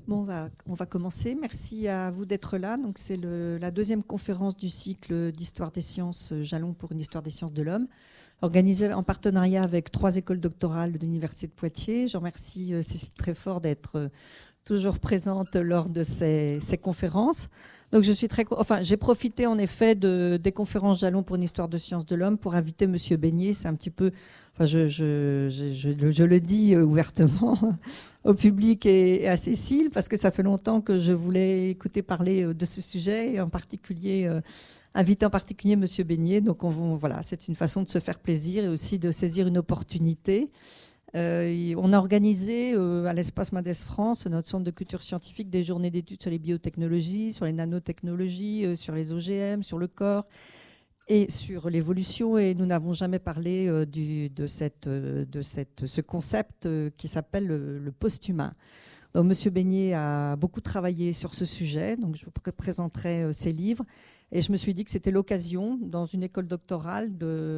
Bon, on va commencer. Merci à vous d'être là. Donc, c'est la deuxième conférence du cycle d'histoire des sciences, Jalons pour une histoire des sciences de l'homme, organisée en partenariat avec 3 écoles doctorales de l'Université de Poitiers. Je remercie Cécile Tréfort d'être toujours présente lors de ces conférences. Donc, j'ai profité en effet des conférences Jalons pour une histoire de sciences de l'homme pour inviter Monsieur Beignet. C'est un petit peu, je le dis ouvertement au public et à Cécile, parce que ça fait longtemps que je voulais écouter parler de ce sujet, et en particulier inviter en particulier Monsieur Beignet. Donc voilà, c'est une façon de se faire plaisir et aussi de saisir une opportunité. On a organisé à l'Espace Mendes France, notre centre de culture scientifique, des journées d'études sur les biotechnologies, sur les nanotechnologies, sur les OGM, sur le corps et sur l'évolution. Et nous n'avons jamais parlé de ce concept qui s'appelle le post-humain. Donc, Monsieur Beignet a beaucoup travaillé sur ce sujet. Donc, je vous présenterai ses livres. Et je me suis dit que c'était l'occasion, dans une école doctorale,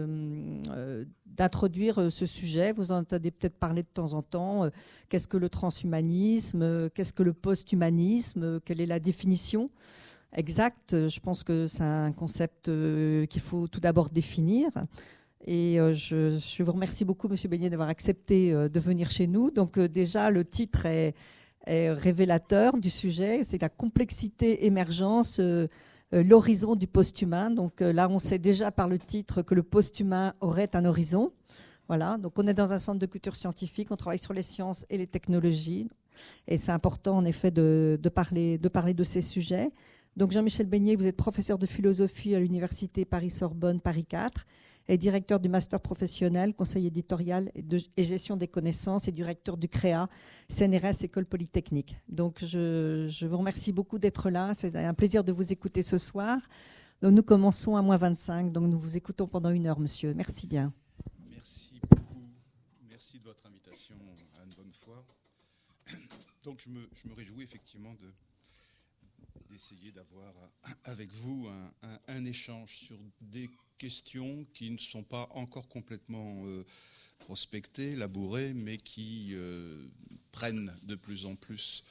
d'introduire ce sujet. Vous en entendez peut-être parler de temps en temps. Qu'est-ce que le transhumanisme? Qu'est-ce que le post-humanisme? Quelle est la définition exacte? Je pense que c'est un concept qu'il faut tout d'abord définir. Et je vous remercie beaucoup, Monsieur Beignet, d'avoir accepté de venir chez nous. Donc déjà, le titre est révélateur du sujet. C'est la complexité émergence, l'horizon du post-humain. Donc là, on sait déjà par le titre que le post-humain aurait un horizon. Voilà. Donc on est dans un centre de culture scientifique, on travaille sur les sciences et les technologies. Et c'est important, en effet, de parler de ces sujets. Donc Jean-Michel Beignet, vous êtes professeur de philosophie à l'Université Paris-Sorbonne, Paris 4, et directeur du master professionnel, conseil éditorial et gestion des connaissances, et directeur du CREA, CNRS École Polytechnique. Donc je vous remercie beaucoup d'être là. C'est un plaisir de vous écouter ce soir. Donc, nous commençons à -25, donc nous vous écoutons pendant 1 heure, monsieur. Merci bien. Merci beaucoup. Merci de votre invitation à une bonne fois. Donc je me réjouis effectivement d'essayer d'avoir avec vous un échange sur des questions qui ne sont pas encore complètement prospectées, labourées, mais qui prennent de plus en plus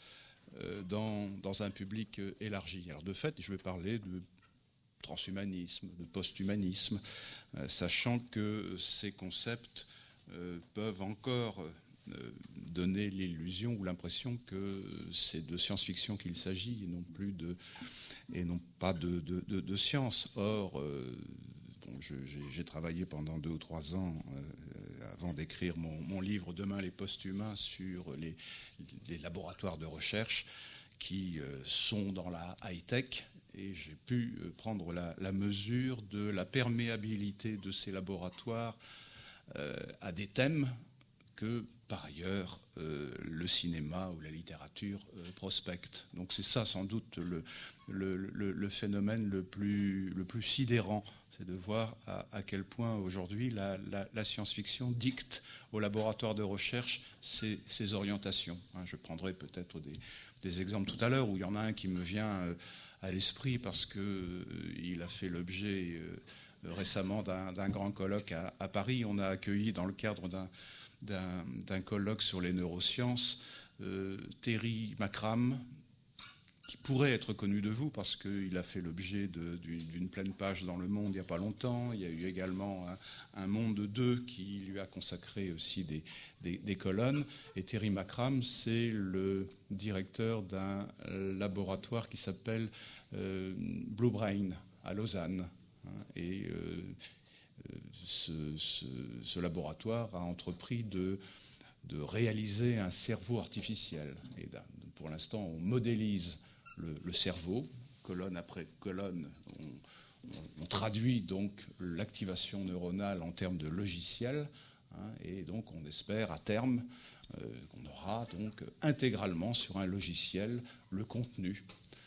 dans un public élargi. Alors de fait, je vais parler de transhumanisme, de post-humanisme, sachant que ces concepts peuvent encore donner l'illusion ou l'impression que c'est de science-fiction qu'il s'agit et non pas de science. Or, j'ai travaillé pendant 2 ou 3 ans avant d'écrire mon livre « Demain, les post-humains » sur les laboratoires de recherche qui sont dans la high-tech, et j'ai pu prendre la mesure de la perméabilité de ces laboratoires à des thèmes que, par ailleurs, le cinéma ou la littérature prospectent. Donc c'est ça, sans doute, le phénomène le plus sidérant, c'est de voir à quel point, aujourd'hui, la science-fiction dicte aux laboratoires de recherche ses orientations. Je prendrai peut-être des exemples tout à l'heure, où il y en a un qui me vient à l'esprit parce qu'il a fait l'objet récemment d'un grand colloque à Paris. On a accueilli, dans le cadre d'un colloque sur les neurosciences, Terry McCram, qui pourrait être connu de vous parce qu'il a fait l'objet d'une pleine page dans Le Monde il n'y a pas longtemps. Il y a eu également un Monde 2 qui lui a consacré aussi des colonnes. Et Terry McCram, c'est le directeur d'un laboratoire qui s'appelle Blue Brain à Lausanne. Et ce laboratoire a entrepris de réaliser un cerveau artificiel. Et pour l'instant, on modélise le cerveau, colonne après colonne. On traduit donc l'activation neuronale en termes de logiciel, et donc on espère à terme qu'on aura donc intégralement sur un logiciel le contenu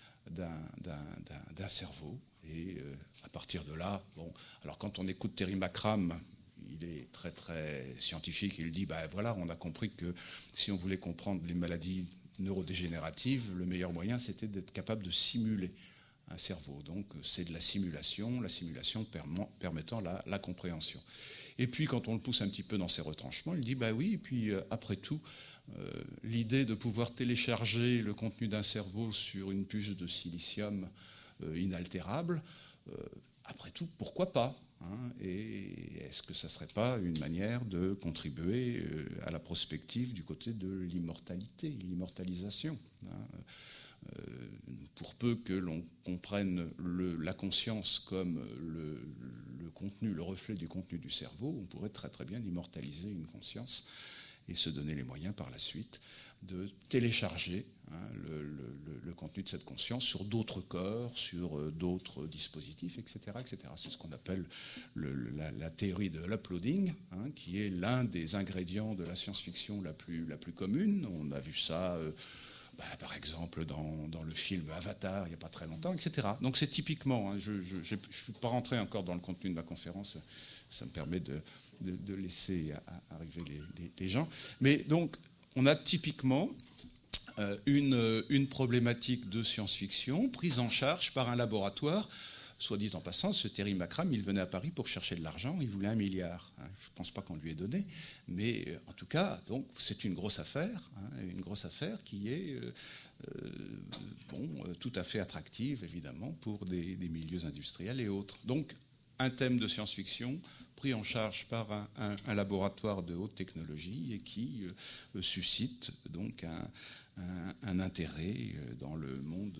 d'un cerveau. Et à partir de là, alors quand on écoute Terry McCram, il est très très scientifique. Il dit voilà, on a compris que si on voulait comprendre les maladies neurodégénératives, le meilleur moyen c'était d'être capable de simuler un cerveau. Donc c'est de la simulation permettant la compréhension. Et puis quand on le pousse un petit peu dans ses retranchements, il dit oui, et puis après tout, l'idée de pouvoir télécharger le contenu d'un cerveau sur une puce de silicium inaltérable, après tout, pourquoi pas, hein, et est-ce que ça ne serait pas une manière de contribuer à la prospective du côté de l'immortalité, l'immortalisation, hein, pour peu que l'on comprenne la conscience comme le contenu, le reflet du contenu du cerveau, on pourrait très très bien immortaliser une conscience et se donner les moyens par la suite de télécharger, hein, le contenu de cette conscience sur d'autres corps, sur d'autres dispositifs, etc., etc. C'est ce qu'on appelle la théorie de l'uploading, hein, qui est l'un des ingrédients de la science-fiction la plus commune. On a vu ça, par exemple, dans le film Avatar, il n'y a pas très longtemps, etc. Donc c'est typiquement, hein, je ne suis pas rentré encore dans le contenu de ma conférence, ça me permet de laisser arriver les gens. Mais donc, on a typiquement une problématique de science-fiction prise en charge par un laboratoire. Soit dit en passant, ce Terry McCram, il venait à Paris pour chercher de l'argent, il voulait 1 milliard. Je ne pense pas qu'on lui ait donné, mais en tout cas, donc, c'est une grosse affaire, qui est tout à fait attractive, évidemment, pour des milieux industriels et autres. Donc, un thème de science-fiction pris en charge par un laboratoire de haute technologie et qui suscite donc un intérêt dans le monde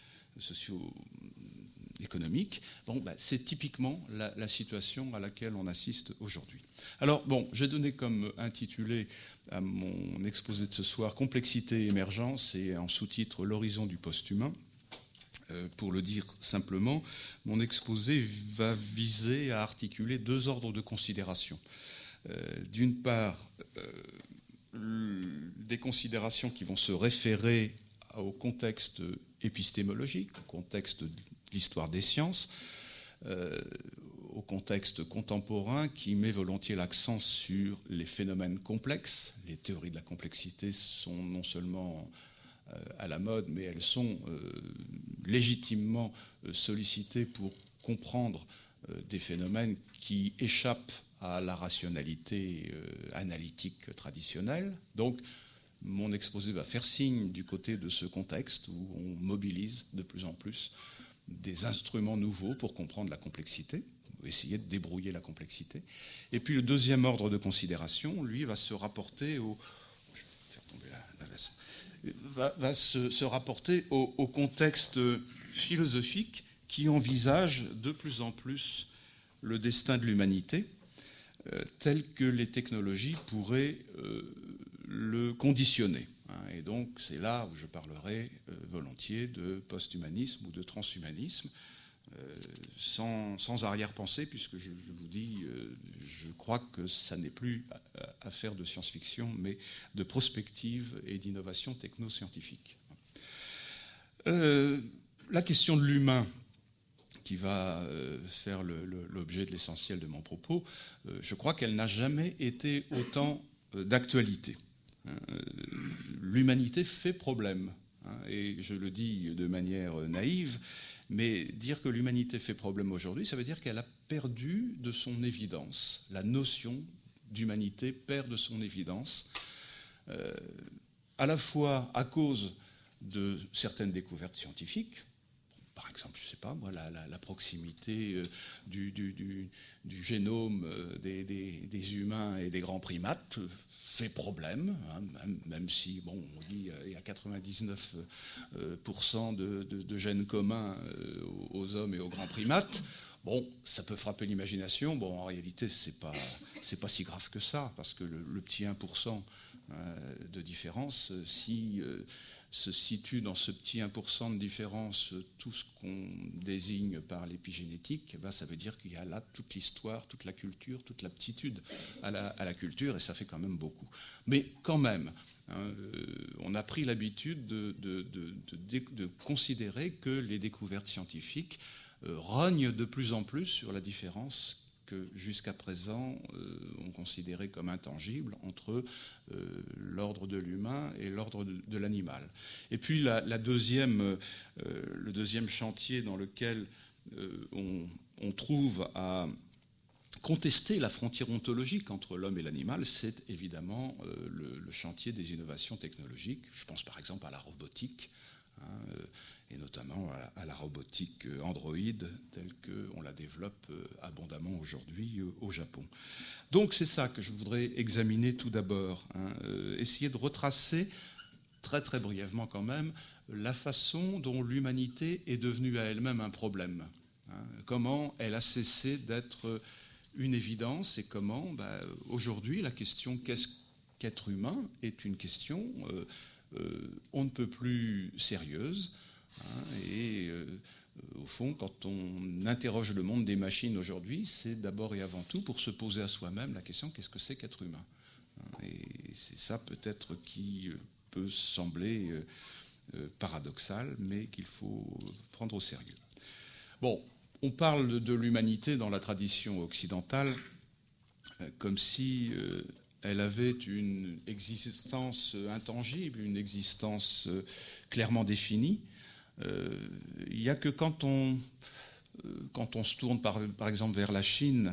socio-économique. C'est typiquement la situation à laquelle on assiste aujourd'hui. Alors, j'ai donné comme intitulé à mon exposé de ce soir « Complexité et émergence » et en sous-titre « L'horizon du post-humain ». Pour le dire simplement, mon exposé va viser à articuler 2 ordres de considération. D'une part, des considérations qui vont se référer au contexte épistémologique, au contexte de l'histoire des sciences, au contexte contemporain qui met volontiers l'accent sur les phénomènes complexes. Les théories de la complexité sont non seulement à la mode, mais elles sont légitimement sollicitées pour comprendre des phénomènes qui échappent à la rationalité analytique traditionnelle. Donc, mon exposé va faire signe du côté de ce contexte où on mobilise de plus en plus des instruments nouveaux pour comprendre la complexité, ou essayer de débrouiller la complexité. Et puis le deuxième ordre de considération, lui, va se rapporter au... Je vais faire tomber la veste. Va se rapporter au contexte philosophique qui envisage de plus en plus le destin de l'humanité tel que les technologies pourraient le conditionner. Et donc c'est là où je parlerai volontiers de post-humanisme ou de transhumanisme, sans arrière-pensée, puisque je vous dis, je crois que ça n'est plus affaire de science-fiction, mais de prospective et d'innovation techno-scientifique. La question de l'humain, qui va faire l'objet de l'essentiel de mon propos, je crois qu'elle n'a jamais été autant d'actualité. L'humanité fait problème, et je le dis de manière naïve, mais dire que l'humanité fait problème aujourd'hui, ça veut dire qu'elle a perdu de son évidence. La notion d'humanité perd de son évidence, à la fois à cause de certaines découvertes scientifiques. Par exemple, je ne sais pas, moi, la proximité du génome des humains et des grands primates fait problème, même si, on dit il y a 99% de gènes communs aux hommes et aux grands primates. Ça peut frapper l'imagination. En réalité, c'est pas si grave que ça, parce que le petit 1% de différence, si se situe dans ce petit 1% de différence tout ce qu'on désigne par l'épigénétique, ça veut dire qu'il y a là toute l'histoire, toute la culture, toute l'aptitude à la culture, et ça fait quand même beaucoup. Mais quand même, on a pris l'habitude de considérer que les découvertes scientifiques rognent de plus en plus sur la différence que jusqu'à présent on considérait comme intangible entre l'ordre de l'humain et l'ordre de l'animal. Et puis le deuxième chantier dans lequel on trouve à contester la frontière ontologique entre l'homme et l'animal, c'est évidemment le chantier des innovations technologiques. Je pense par exemple à la robotique, et notamment à la robotique androïde telle qu'on la développe abondamment aujourd'hui au Japon. Donc c'est ça que je voudrais examiner tout d'abord, essayer de retracer très très brièvement quand même la façon dont l'humanité est devenue à elle-même un problème. Comment elle a cessé d'être une évidence et comment aujourd'hui la question qu'est-ce qu'être humain est une question on ne peut plus sérieuse. Et au fond, quand on interroge le monde des machines aujourd'hui, c'est d'abord et avant tout pour se poser à soi-même la question qu'est-ce que c'est qu'être humain. Et c'est ça peut-être qui peut sembler paradoxal, mais qu'il faut prendre au sérieux. Bon, on parle de l'humanité dans la tradition occidentale comme si elle avait une existence intangible, une existence clairement définie. Il n'y a que quand on se tourne par exemple vers la Chine,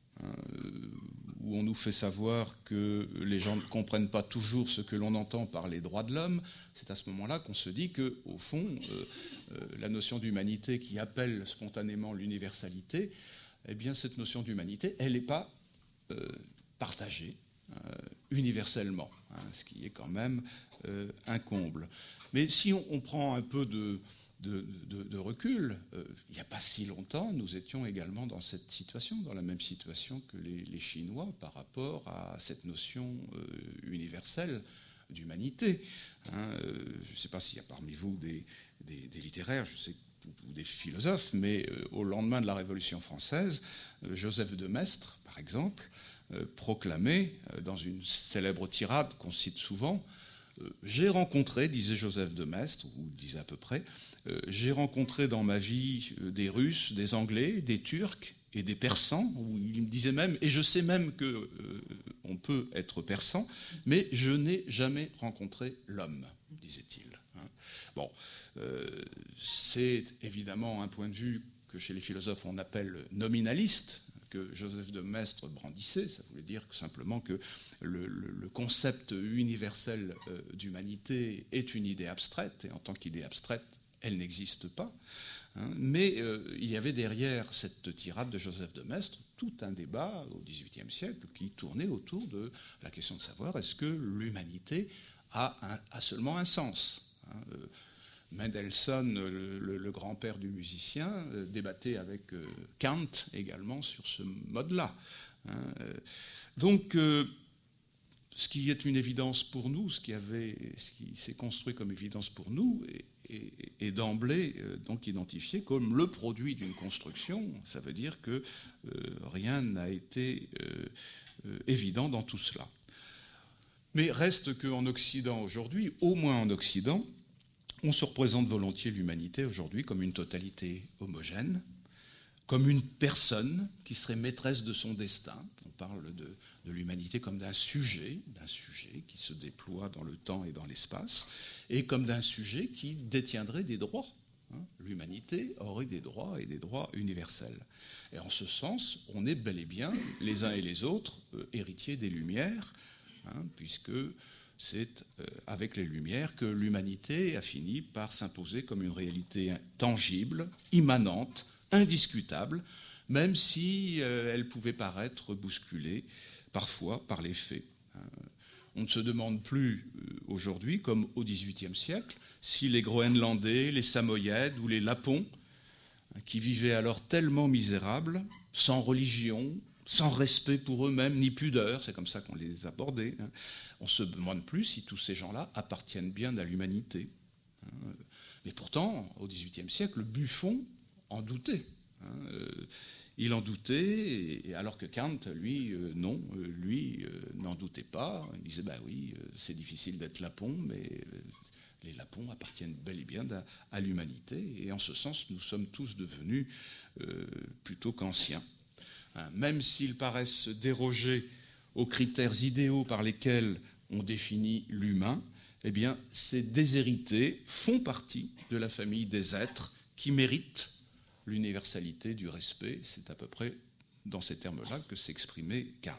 où on nous fait savoir que les gens ne comprennent pas toujours ce que l'on entend par les droits de l'homme, c'est à ce moment-là qu'on se dit qu'au fond, la notion d'humanité qui appelle spontanément l'universalité, eh bien cette notion d'humanité, elle n'est pas partagée universellement, ce qui est quand même un comble. Mais si on prend un peu de recul, il n'y a pas si longtemps, nous étions également dans cette situation, dans la même situation que les Chinois par rapport à cette notion universelle d'humanité. Je ne sais pas s'il y a parmi vous des littéraires, je sais, ou des philosophes, mais au lendemain de la Révolution française, Joseph de Maistre, par exemple, proclamait dans une célèbre tirade qu'on cite souvent, j'ai rencontré, disait Joseph de Maistre, ou disait à peu près, j'ai rencontré dans ma vie des Russes, des Anglais, des Turcs et des Persans, où il me disait même, et je sais même qu'on peut être persan, mais je n'ai jamais rencontré l'homme, disait-il. Bon, c'est évidemment un point de vue que chez les philosophes on appelle nominaliste, que Joseph de Maistre brandissait. Ça voulait dire simplement que le concept universel d'humanité est une idée abstraite, et en tant qu'idée abstraite, elle n'existe pas. Mais il y avait derrière cette tirade de Joseph de Maistre tout un débat au XVIIIe siècle qui tournait autour de la question de savoir est-ce que l'humanité a seulement un sens. Mendelssohn, le grand-père du musicien, débattait avec Kant également sur ce mode-là. Donc, ce qui est une évidence pour nous, ce qui s'est construit comme évidence pour nous, est d'emblée donc identifié comme le produit d'une construction. Ça veut dire que rien n'a été évident dans tout cela. Mais reste qu'en Occident aujourd'hui, au moins en Occident, on se représente volontiers l'humanité aujourd'hui comme une totalité homogène, comme une personne qui serait maîtresse de son destin. On parle de l'humanité comme d'un sujet qui se déploie dans le temps et dans l'espace, et comme d'un sujet qui détiendrait des droits. L'humanité aurait des droits et des droits universels. Et en ce sens, on est bel et bien, les uns et les autres, héritiers des Lumières, puisque c'est avec les Lumières que l'humanité a fini par s'imposer comme une réalité tangible, immanente, indiscutable, même si elle pouvait paraître bousculée parfois par les faits. On ne se demande plus aujourd'hui, comme au XVIIIe siècle, si les Groenlandais, les Samoyèdes ou les Lapons, qui vivaient alors tellement misérables, sans religion, sans respect pour eux-mêmes, ni pudeur, c'est comme ça qu'on les abordait. On ne se demande plus si tous ces gens-là appartiennent bien à l'humanité. Mais pourtant, au XVIIIe siècle, Buffon en doutait. Il en doutait, alors que Kant, lui, non, lui n'en doutait pas. Il disait, oui, c'est difficile d'être Lapon, mais les Lapons appartiennent bel et bien à l'humanité. Et en ce sens, nous sommes tous devenus plutôt qu'anciens. Même s'ils paraissent déroger aux critères idéaux par lesquels on définit l'humain, eh bien, ces déshérités font partie de la famille des êtres qui méritent l'universalité du respect. C'est à peu près dans ces termes-là que s'exprimait Kant.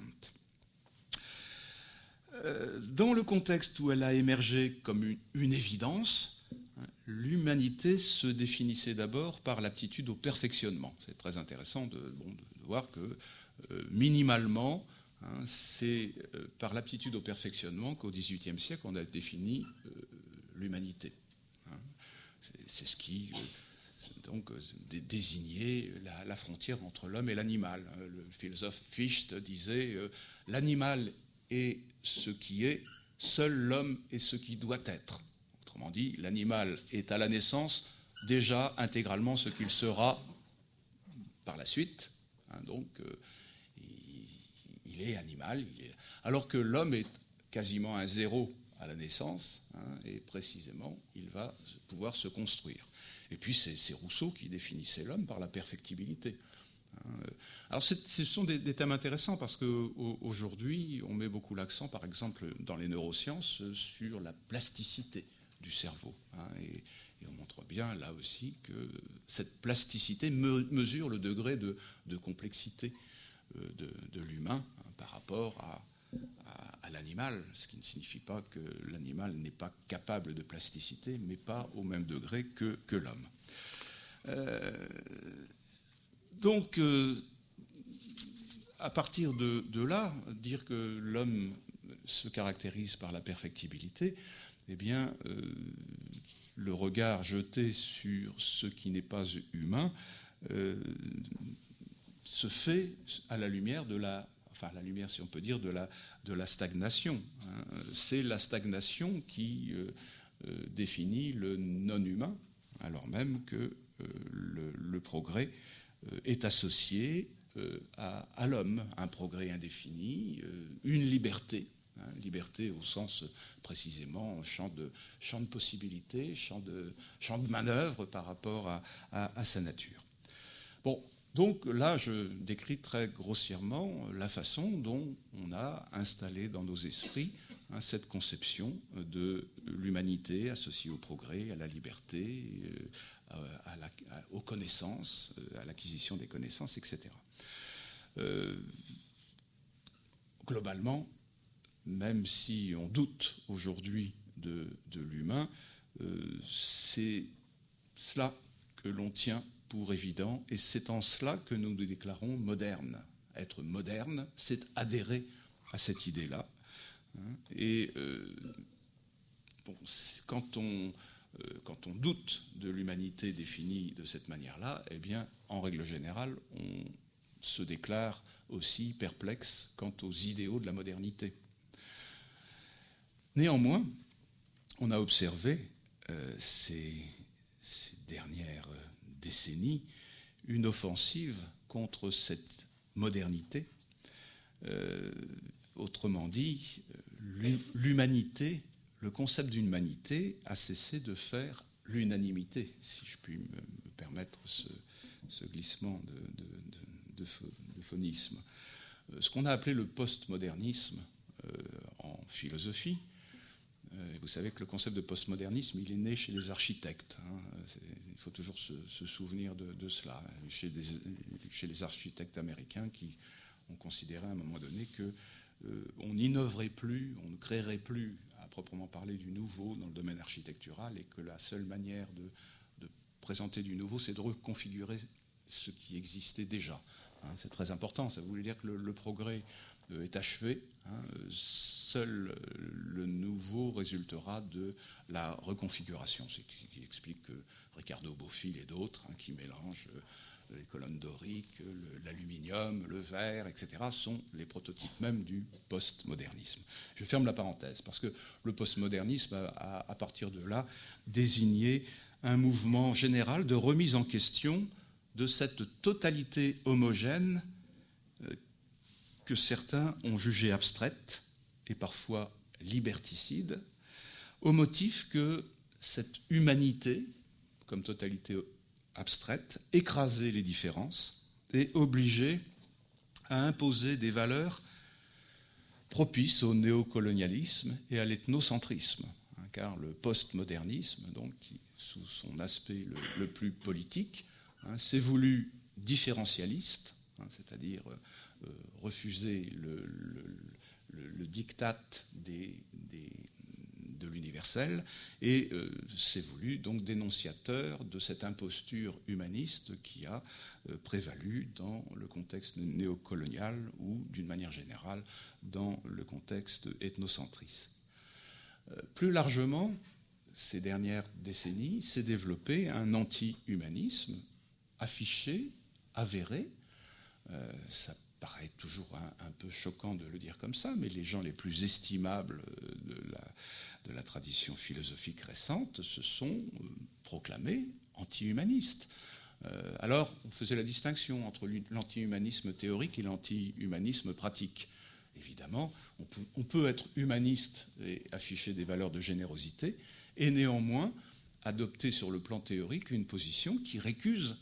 Dans le contexte où elle a émergé comme une évidence, l'humanité se définissait d'abord par l'aptitude au perfectionnement. C'est très intéressant de voir que minimalement, c'est par l'aptitude au perfectionnement qu'au XVIIIe siècle, on a défini l'humanité. C'est ce qui donc désignait la frontière entre l'homme et l'animal. Le philosophe Fichte disait « L'animal est ce qui est, seul l'homme est ce qui doit être ». Autrement dit, l'animal est à la naissance déjà intégralement ce qu'il sera par la suite. Donc, il est animal, alors que l'homme est quasiment un zéro à la naissance, et précisément, il va pouvoir se construire. Et puis, c'est Rousseau qui définissait l'homme par la perfectibilité. Alors, ce sont des thèmes intéressants parce qu'aujourd'hui, on met beaucoup l'accent, par exemple, dans les neurosciences, sur la plasticité du cerveau. Et on montre bien, là aussi, que cette plasticité mesure le degré de complexité de l'humain par rapport à l'animal, ce qui ne signifie pas que l'animal n'est pas capable de plasticité, mais pas au même degré que l'homme. Donc, à partir de là, dire que l'homme se caractérise par la perfectibilité, eh bien, le regard jeté sur ce qui n'est pas humain se fait à la lumière si on peut dire, de la stagnation. C'est la stagnation qui définit le non-humain, alors même que le progrès est associé à l'homme, un progrès indéfini, une liberté, liberté au sens précisément champ de possibilités, champ de manœuvre par rapport à sa nature. Bon, donc là, je décris très grossièrement la façon dont on a installé dans nos esprits cette conception de l'humanité associée au progrès, à la liberté, aux connaissances, à l'acquisition des connaissances, etc. Globalement, même si on doute aujourd'hui de l'humain, c'est cela que l'on tient pour évident, et c'est en cela que nous nous déclarons modernes. Être moderne, c'est adhérer à cette idée-là. Et quand on doute de l'humanité définie de cette manière-là, eh bien, en règle générale, on se déclare aussi perplexe quant aux idéaux de la modernité. Néanmoins, on a observé ces dernières décennies une offensive contre cette modernité. Autrement dit, l'humanité, le concept d'humanité a cessé de faire l'unanimité, si je puis me permettre ce glissement de phonisme. Ce qu'on a appelé le postmodernisme en philosophie, vous savez que le concept de postmodernisme, il est né chez les architectes. Il faut toujours se souvenir de cela. Chez les architectes américains qui ont considéré à un moment donné qu'on n'innoverait plus, on ne créerait plus à proprement parler du nouveau dans le domaine architectural et que la seule manière de présenter du nouveau, c'est de reconfigurer ce qui existait déjà. C'est très important. Ça voulait dire que le progrès est achevé. Seul le nouveau résultera de la reconfiguration. C'est ce qui explique que Ricardo Bofill et d'autres, qui mélangent les colonnes doriques, l'aluminium, le verre, etc., sont les prototypes même du postmodernisme. Je ferme la parenthèse, parce que le postmodernisme a, à partir de là, désigné un mouvement général de remise en question de cette totalité homogène que certains ont jugée abstraite et parfois liberticide, au motif que cette humanité, comme totalité abstraite, écrasait les différences et obligeait à imposer des valeurs propices au néocolonialisme et à l'ethnocentrisme. Car le postmodernisme, donc, sous son aspect le plus politique, s'est voulu différentialiste c'est-à-dire refuser le diktat de l'universel, et s'est voulu donc dénonciateur de cette imposture humaniste qui a prévalu dans le contexte néocolonial ou, d'une manière générale, dans le contexte ethnocentriste. Plus largement, ces dernières décennies, s'est développé un anti-humanisme affiché, avéré. Ça paraît toujours un peu choquant de le dire comme ça, mais les gens les plus estimables de la tradition philosophique récente se sont proclamés anti-humanistes. Alors, on faisait la distinction entre l'anti-humanisme théorique et l'anti-humanisme pratique. Évidemment, on peut être humaniste et afficher des valeurs de générosité, et néanmoins adopter sur le plan théorique une position qui récuse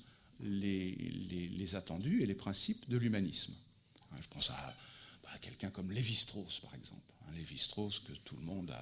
les attendus et les principes de l'humanisme. Je pense à quelqu'un comme Lévi-Strauss, par exemple. Lévi-Strauss, que tout le monde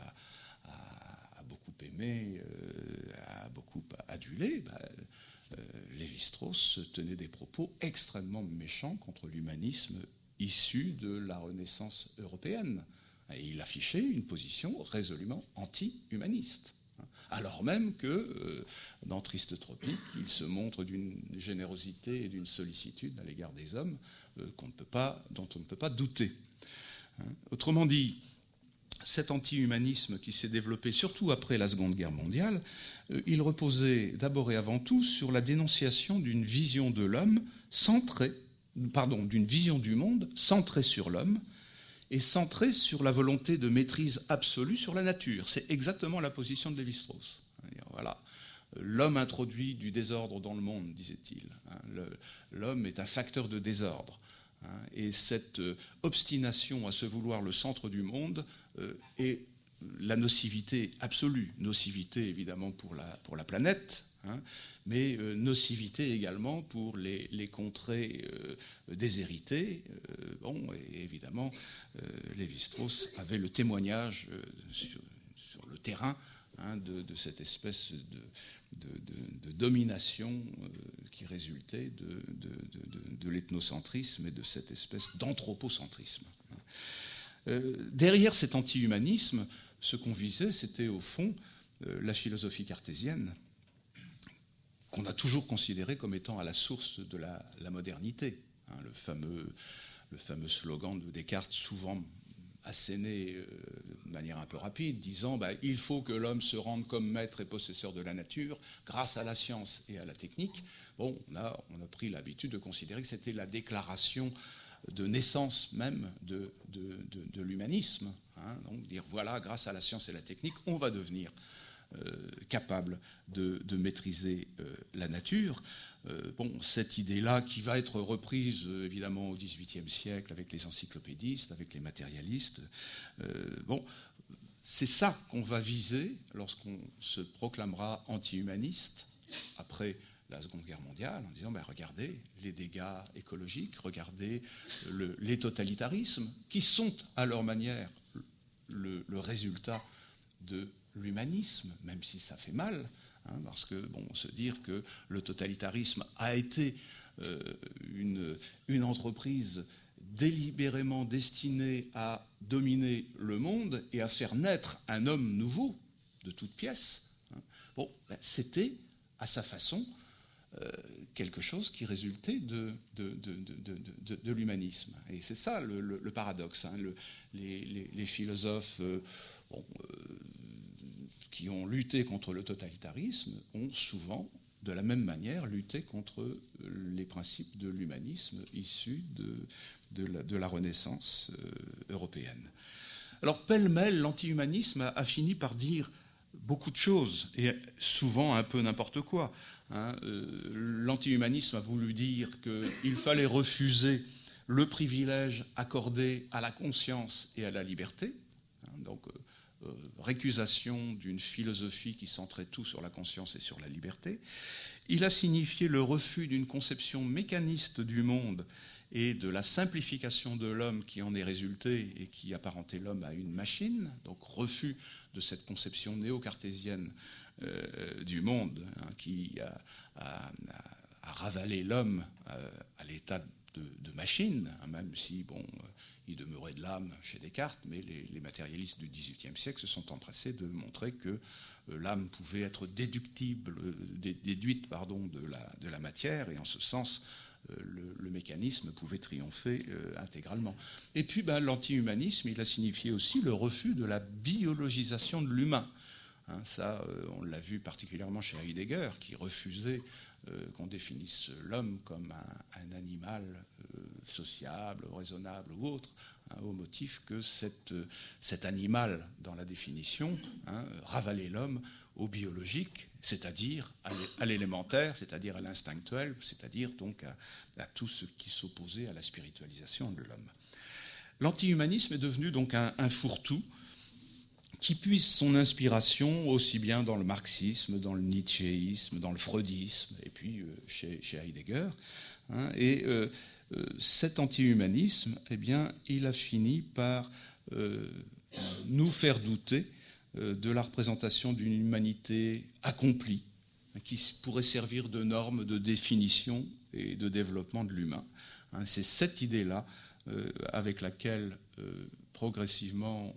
a beaucoup aimé, a beaucoup adulé. Lévi-Strauss tenait des propos extrêmement méchants contre l'humanisme issu de la Renaissance européenne. Et il affichait une position résolument anti-humaniste. Alors même que, dans Triste Tropique, il se montre d'une générosité et d'une sollicitude à l'égard des hommes dont on ne peut pas douter. Autrement dit, cet anti-humanisme qui s'est développé surtout après la Seconde Guerre mondiale, il reposait d'abord et avant tout sur la dénonciation d'une vision de l'homme d'une vision du monde centrée sur l'homme et centrée sur la volonté de maîtrise absolue sur la nature. C'est exactement la position de Lévi-Strauss. Voilà. L'homme introduit du désordre dans le monde, disait-il. L'homme est un facteur de désordre. Et cette obstination à se vouloir le centre du monde est la nocivité absolue. Nocivité, évidemment, pour la planète, mais nocivité également pour les contrées déshéritées. Et évidemment, Lévi-Strauss avait le témoignage sur le terrain de cette espèce de domination qui résultait de l'ethnocentrisme et de cette espèce d'anthropocentrisme. Derrière cet anti-humanisme, ce qu'on visait, c'était au fond la philosophie cartésienne, qu'on a toujours considérée comme étant à la source de la modernité. Le fameux slogan de Descartes, souvent asséné de manière un peu rapide, disant il faut que l'homme se rende comme maître et possesseur de la nature grâce à la science et à la technique. On a pris l'habitude de considérer que c'était la déclaration de naissance même de l'humanisme. Donc dire voilà, grâce à la science et la technique, on va devenir capable de maîtriser la nature. Cette idée-là qui va être reprise évidemment au XVIIIe siècle avec les encyclopédistes, avec les matérialistes, c'est ça qu'on va viser lorsqu'on se proclamera anti-humaniste après la Seconde Guerre mondiale, en disant regardez les dégâts écologiques, regardez les totalitarismes qui sont à leur manière le résultat de l'humanisme, même si ça fait mal, parce que se dire que le totalitarisme a été une entreprise délibérément destinée à dominer le monde et à faire naître un homme nouveau de toutes pièces, c'était à sa façon quelque chose qui résultait de l'humanisme. Et c'est ça le paradoxe. Les philosophes qui ont lutté contre le totalitarisme ont souvent, de la même manière, lutté contre les principes de l'humanisme issus de la Renaissance européenne. Alors, pêle-mêle, l'anti-humanisme a fini par dire beaucoup de choses, et souvent un peu n'importe quoi. L'anti-humanisme a voulu dire qu'il fallait refuser le privilège accordé à la conscience et à la liberté. Donc, récusation d'une philosophie qui centrait tout sur la conscience et sur la liberté. Il a signifié le refus d'une conception mécaniste du monde et de la simplification de l'homme qui en est résulté et qui apparentait l'homme à une machine, donc refus de cette conception néo-cartésienne du monde qui a ravalé l'homme à l'état de machine, hein, même si, bon, il demeurait de l'âme chez Descartes, mais les matérialistes du XVIIIe siècle se sont empressés de montrer que l'âme pouvait être déduite de la matière, et en ce sens, le mécanisme pouvait triompher intégralement. Et puis, l'anti-humanisme, il a signifié aussi le refus de la biologisation de l'humain. Hein, ça, on l'a vu particulièrement chez Heidegger, qui refusait qu'on définisse l'homme comme un animal sociable, raisonnable ou autre, hein, au motif que cet animal, dans la définition, hein, ravalait l'homme au biologique, c'est-à-dire à l'élémentaire, c'est-à-dire à l'instinctuel, c'est-à-dire donc à tout ce qui s'opposait à la spiritualisation de l'homme. L'anti-humanisme est devenu donc un fourre-tout qui puise son inspiration aussi bien dans le marxisme, dans le nietzschéisme, dans le freudisme, et puis chez Heidegger. Hein, et cet anti-humanisme, eh bien, il a fini par nous faire douter de la représentation d'une humanité accomplie, qui pourrait servir de norme de définition et de développement de l'humain. Hein, c'est cette idée-là avec laquelle progressivement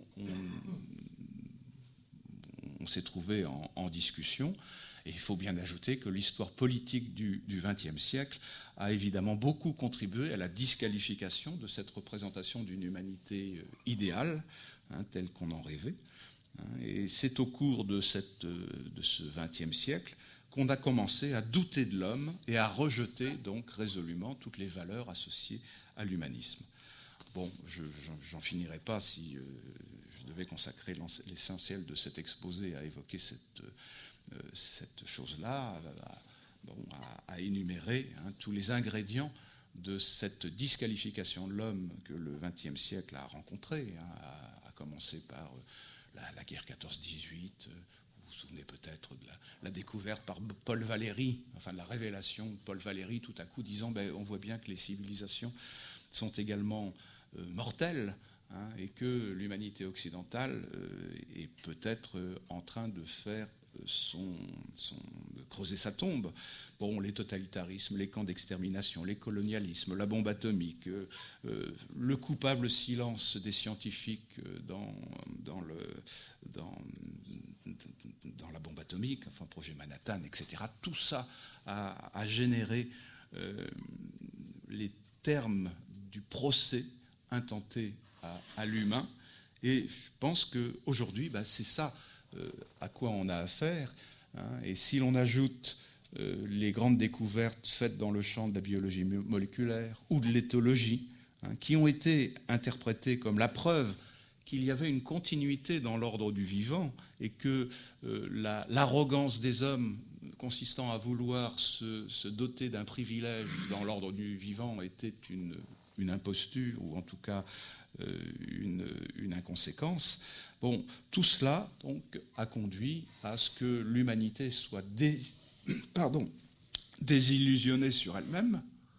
on s'est trouvé en discussion. Et il faut bien ajouter que l'histoire politique du XXe siècle a évidemment beaucoup contribué à la disqualification de cette représentation d'une humanité idéale, hein, telle qu'on en rêvait. Et c'est au cours de ce XXe siècle qu'on a commencé à douter de l'homme et à rejeter donc résolument toutes les valeurs associées à l'humanisme. Bon, j'en finirai pas si je devais consacrer l'essentiel de cet exposé à évoquer cette chose-là, à énumérer, hein, tous les ingrédients de cette disqualification de l'homme que le XXe siècle a rencontré, hein, à commencer par la guerre 14-18, vous vous souvenez peut-être de la découverte par Paul Valéry, enfin de la révélation de Paul Valéry tout à coup disant on voit bien que les civilisations sont également mortelles, hein, et que l'humanité occidentale est peut-être en train de faire de creuser sa tombe. Bon, les totalitarismes, les camps d'extermination, les colonialismes, la bombe atomique, le coupable silence des scientifiques dans la bombe atomique, enfin projet Manhattan, etc. Tout ça a généré les termes du procès intenté à l'humain. Et je pense qu'aujourd'hui, c'est ça à quoi on a affaire. Hein, et si l'on ajoute les grandes découvertes faites dans le champ de la biologie moléculaire ou de l'éthologie, hein, qui ont été interprétées comme la preuve qu'il y avait une continuité dans l'ordre du vivant et que l'arrogance des hommes consistant à vouloir se doter d'un privilège dans l'ordre du vivant était une imposture ou en tout cas une inconséquence. Bon, tout cela donc a conduit à ce que l'humanité soit désillusionnée sur elle-même.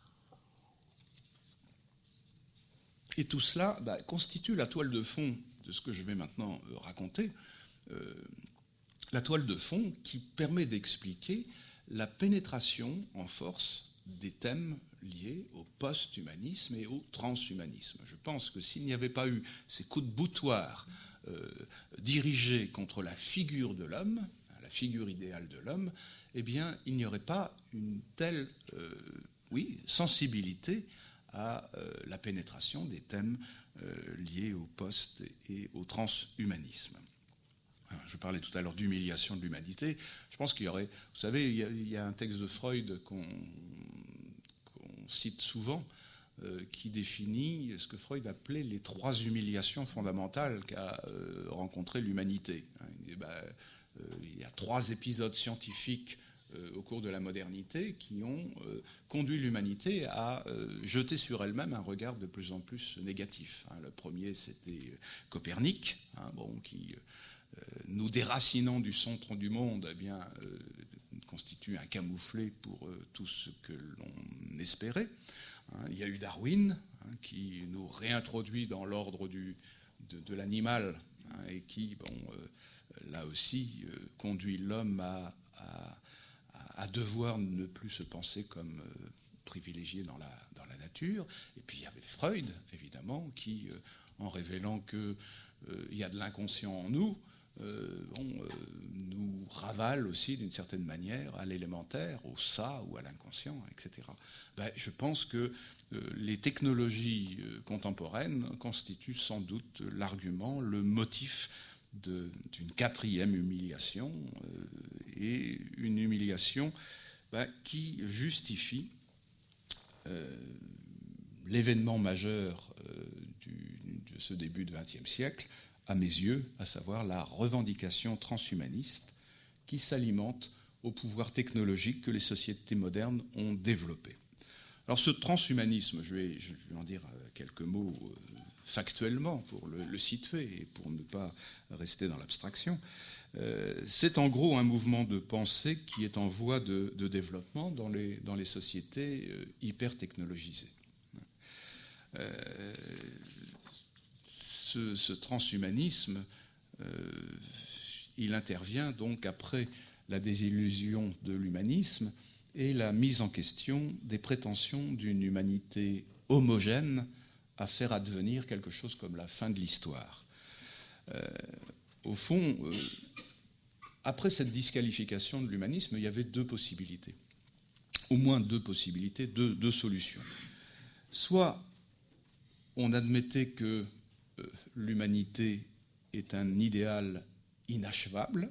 Et tout cela constitue la toile de fond de ce que je vais maintenant raconter. La toile de fond qui permet d'expliquer la pénétration en force des thèmes liés au post-humanisme et au transhumanisme. Je pense que s'il n'y avait pas eu ces coups de boutoir dirigés contre la figure de l'homme, la figure idéale de l'homme, eh bien, il n'y aurait pas une telle sensibilité à la pénétration des thèmes liés au post- et au transhumanisme. Je parlais tout à l'heure d'humiliation de l'humanité. Je pense qu'il y aurait... Vous savez, il y a un texte de Freud qu'on cite souvent, qui définit ce que Freud appelait les 3 humiliations fondamentales qu'a rencontrées l'humanité. Il y a 3 épisodes scientifiques au cours de la modernité qui ont conduit l'humanité à jeter sur elle-même un regard de plus en plus négatif. Le premier, c'était Copernic, qui, nous déracinant du centre du monde, constitue un camouflet pour tout ce que l'on espérait. Il y a eu Darwin, qui nous réintroduit dans l'ordre de l'animal, et qui, là aussi, conduit l'homme à devoir ne plus se penser comme privilégié dans la nature. Et puis il y avait Freud, évidemment, qui, en révélant qu'il y a de l'inconscient en nous, nous ravale aussi d'une certaine manière à l'élémentaire, au ça ou à l'inconscient, etc. Je pense que les technologies contemporaines constituent sans doute l'argument, le motif d'une quatrième humiliation, et une humiliation qui justifie l'événement majeur de ce début du XXe siècle, à mes yeux, à savoir la revendication transhumaniste qui s'alimente au pouvoir technologique que les sociétés modernes ont développé. Alors ce transhumanisme, je vais en dire quelques mots factuellement pour le situer et pour ne pas rester dans l'abstraction. C'est en gros un mouvement de pensée qui est en voie de développement dans les sociétés hyper technologisées. Ce transhumanisme, il intervient donc après la désillusion de l'humanisme et la mise en question des prétentions d'une humanité homogène à faire advenir quelque chose comme la fin de l'histoire. Au fond, après cette disqualification de l'humanisme, il y avait deux possibilités, au moins deux possibilités, deux solutions. Soit on admettait que l'humanité est un idéal inachevable,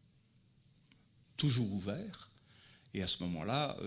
toujours ouvert, et à ce moment-là,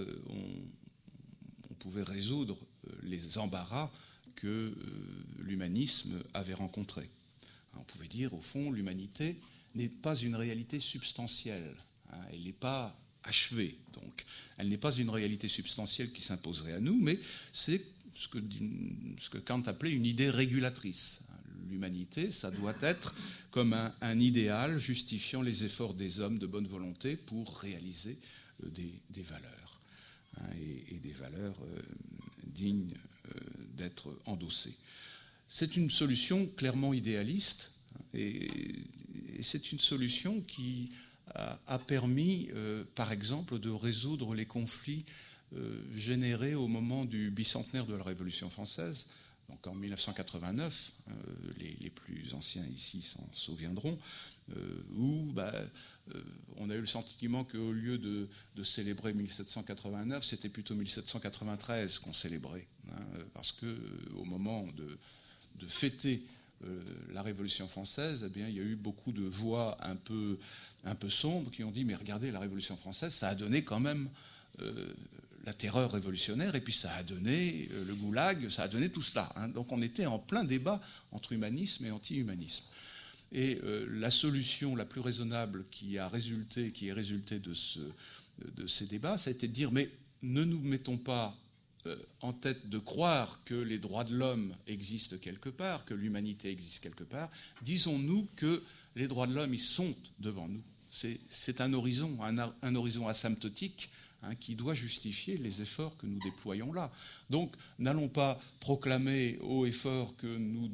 on pouvait résoudre les embarras que l'humanisme avait rencontrés. On pouvait dire, au fond, l'humanité n'est pas une réalité substantielle, elle n'est pas achevée, donc elle n'est pas une réalité substantielle qui s'imposerait à nous, mais c'est ce que Kant appelait une idée régulatrice. L'humanité, ça doit être comme un idéal justifiant les efforts des hommes de bonne volonté pour réaliser des valeurs, et des valeurs dignes d'être endossées. C'est une solution clairement idéaliste, et c'est une solution qui a permis, par exemple, de résoudre les conflits générés au moment du bicentenaire de la Révolution française. Donc en 1989, les plus anciens ici s'en souviendront, où on a eu le sentiment qu'au lieu de célébrer 1789, c'était plutôt 1793 qu'on célébrait, parce qu'au moment de fêter la Révolution française, eh bien, il y a eu beaucoup de voix un peu sombres qui ont dit « mais regardez, la Révolution française, ça a donné quand même la terreur révolutionnaire, et puis ça a donné le goulag, ça a donné tout cela. » Donc on était en plein débat entre humanisme et anti-humanisme. Et la solution la plus raisonnable qui est résultée de ces débats, ça a été de dire « mais ne nous mettons pas en tête de croire que les droits de l'homme existent quelque part, que l'humanité existe quelque part. Disons-nous que les droits de l'homme, ils sont devant nous. C'est un horizon asymptotique, qui doit justifier les efforts que nous déployons là. Donc, n'allons pas proclamer haut et fort que nous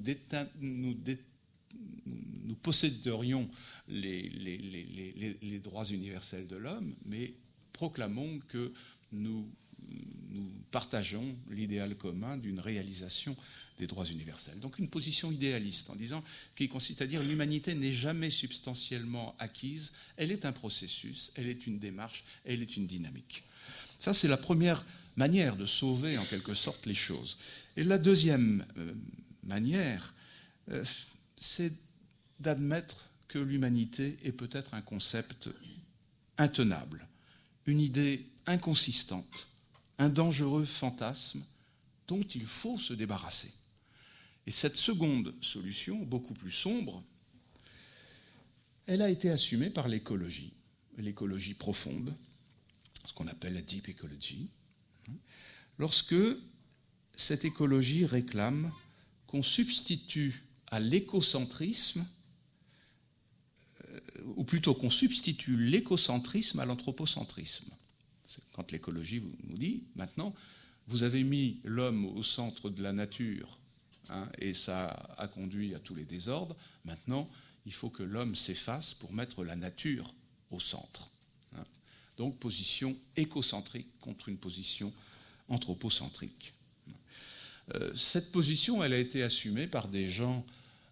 posséderions les droits universels de l'homme, mais proclamons que nous partageons l'idéal commun d'une réalisation des droits universels. Donc une position idéaliste, qui consiste à dire que l'humanité n'est jamais substantiellement acquise, elle est un processus, elle est une démarche, elle est une dynamique. Ça, c'est la première manière de sauver en quelque sorte les choses. Et la deuxième manière, c'est d'admettre que l'humanité est peut-être un concept intenable, une idée inconsistante, un dangereux fantasme dont il faut se débarrasser. Et cette seconde solution, beaucoup plus sombre, elle a été assumée par l'écologie profonde, ce qu'on appelle la deep ecology, lorsque cette écologie réclame qu'on substitue à l'écocentrisme, ou plutôt qu'on substitue l'écocentrisme à l'anthropocentrisme. C'est quand l'écologie nous dit, maintenant, vous avez mis l'homme au centre de la nature, et ça a conduit à tous les désordres. Maintenant, il faut que l'homme s'efface pour mettre la nature au centre. Donc, position écocentrique contre une position anthropocentrique. Cette position, elle a été assumée par des gens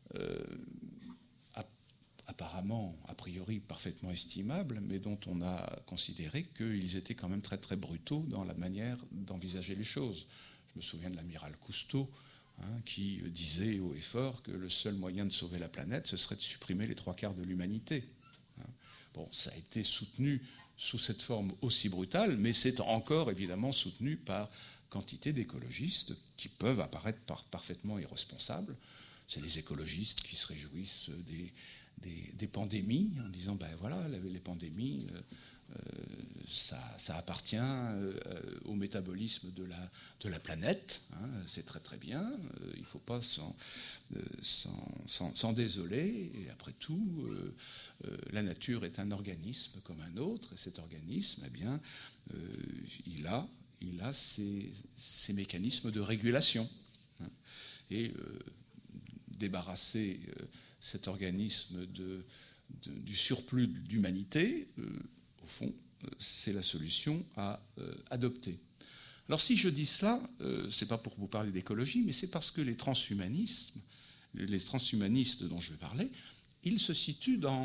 apparemment, a priori, parfaitement estimables, mais dont on a considéré qu'ils étaient quand même très très brutaux dans la manière d'envisager les choses. Je me souviens de l'amiral Cousteau, qui disait haut et fort que le seul moyen de sauver la planète, ce serait de supprimer les 3/4 de l'humanité. Bon, ça a été soutenu sous cette forme aussi brutale, mais c'est encore évidemment soutenu par quantité d'écologistes qui peuvent apparaître parfaitement irresponsables. C'est les écologistes qui se réjouissent des pandémies en disant ben voilà, les pandémies, ça appartient au métabolisme de la planète, c'est très très bien, il ne faut pas s'en désoler, et après tout, la nature est un organisme comme un autre, et cet organisme, eh bien, il a ses mécanismes de régulation. Et débarrasser cet organisme du surplus d'humanité, au fond, c'est la solution à adopter. Alors si je dis cela, c'est pas pour vous parler d'écologie, mais c'est parce que les transhumanistes dont je vais parler, ils se situent dans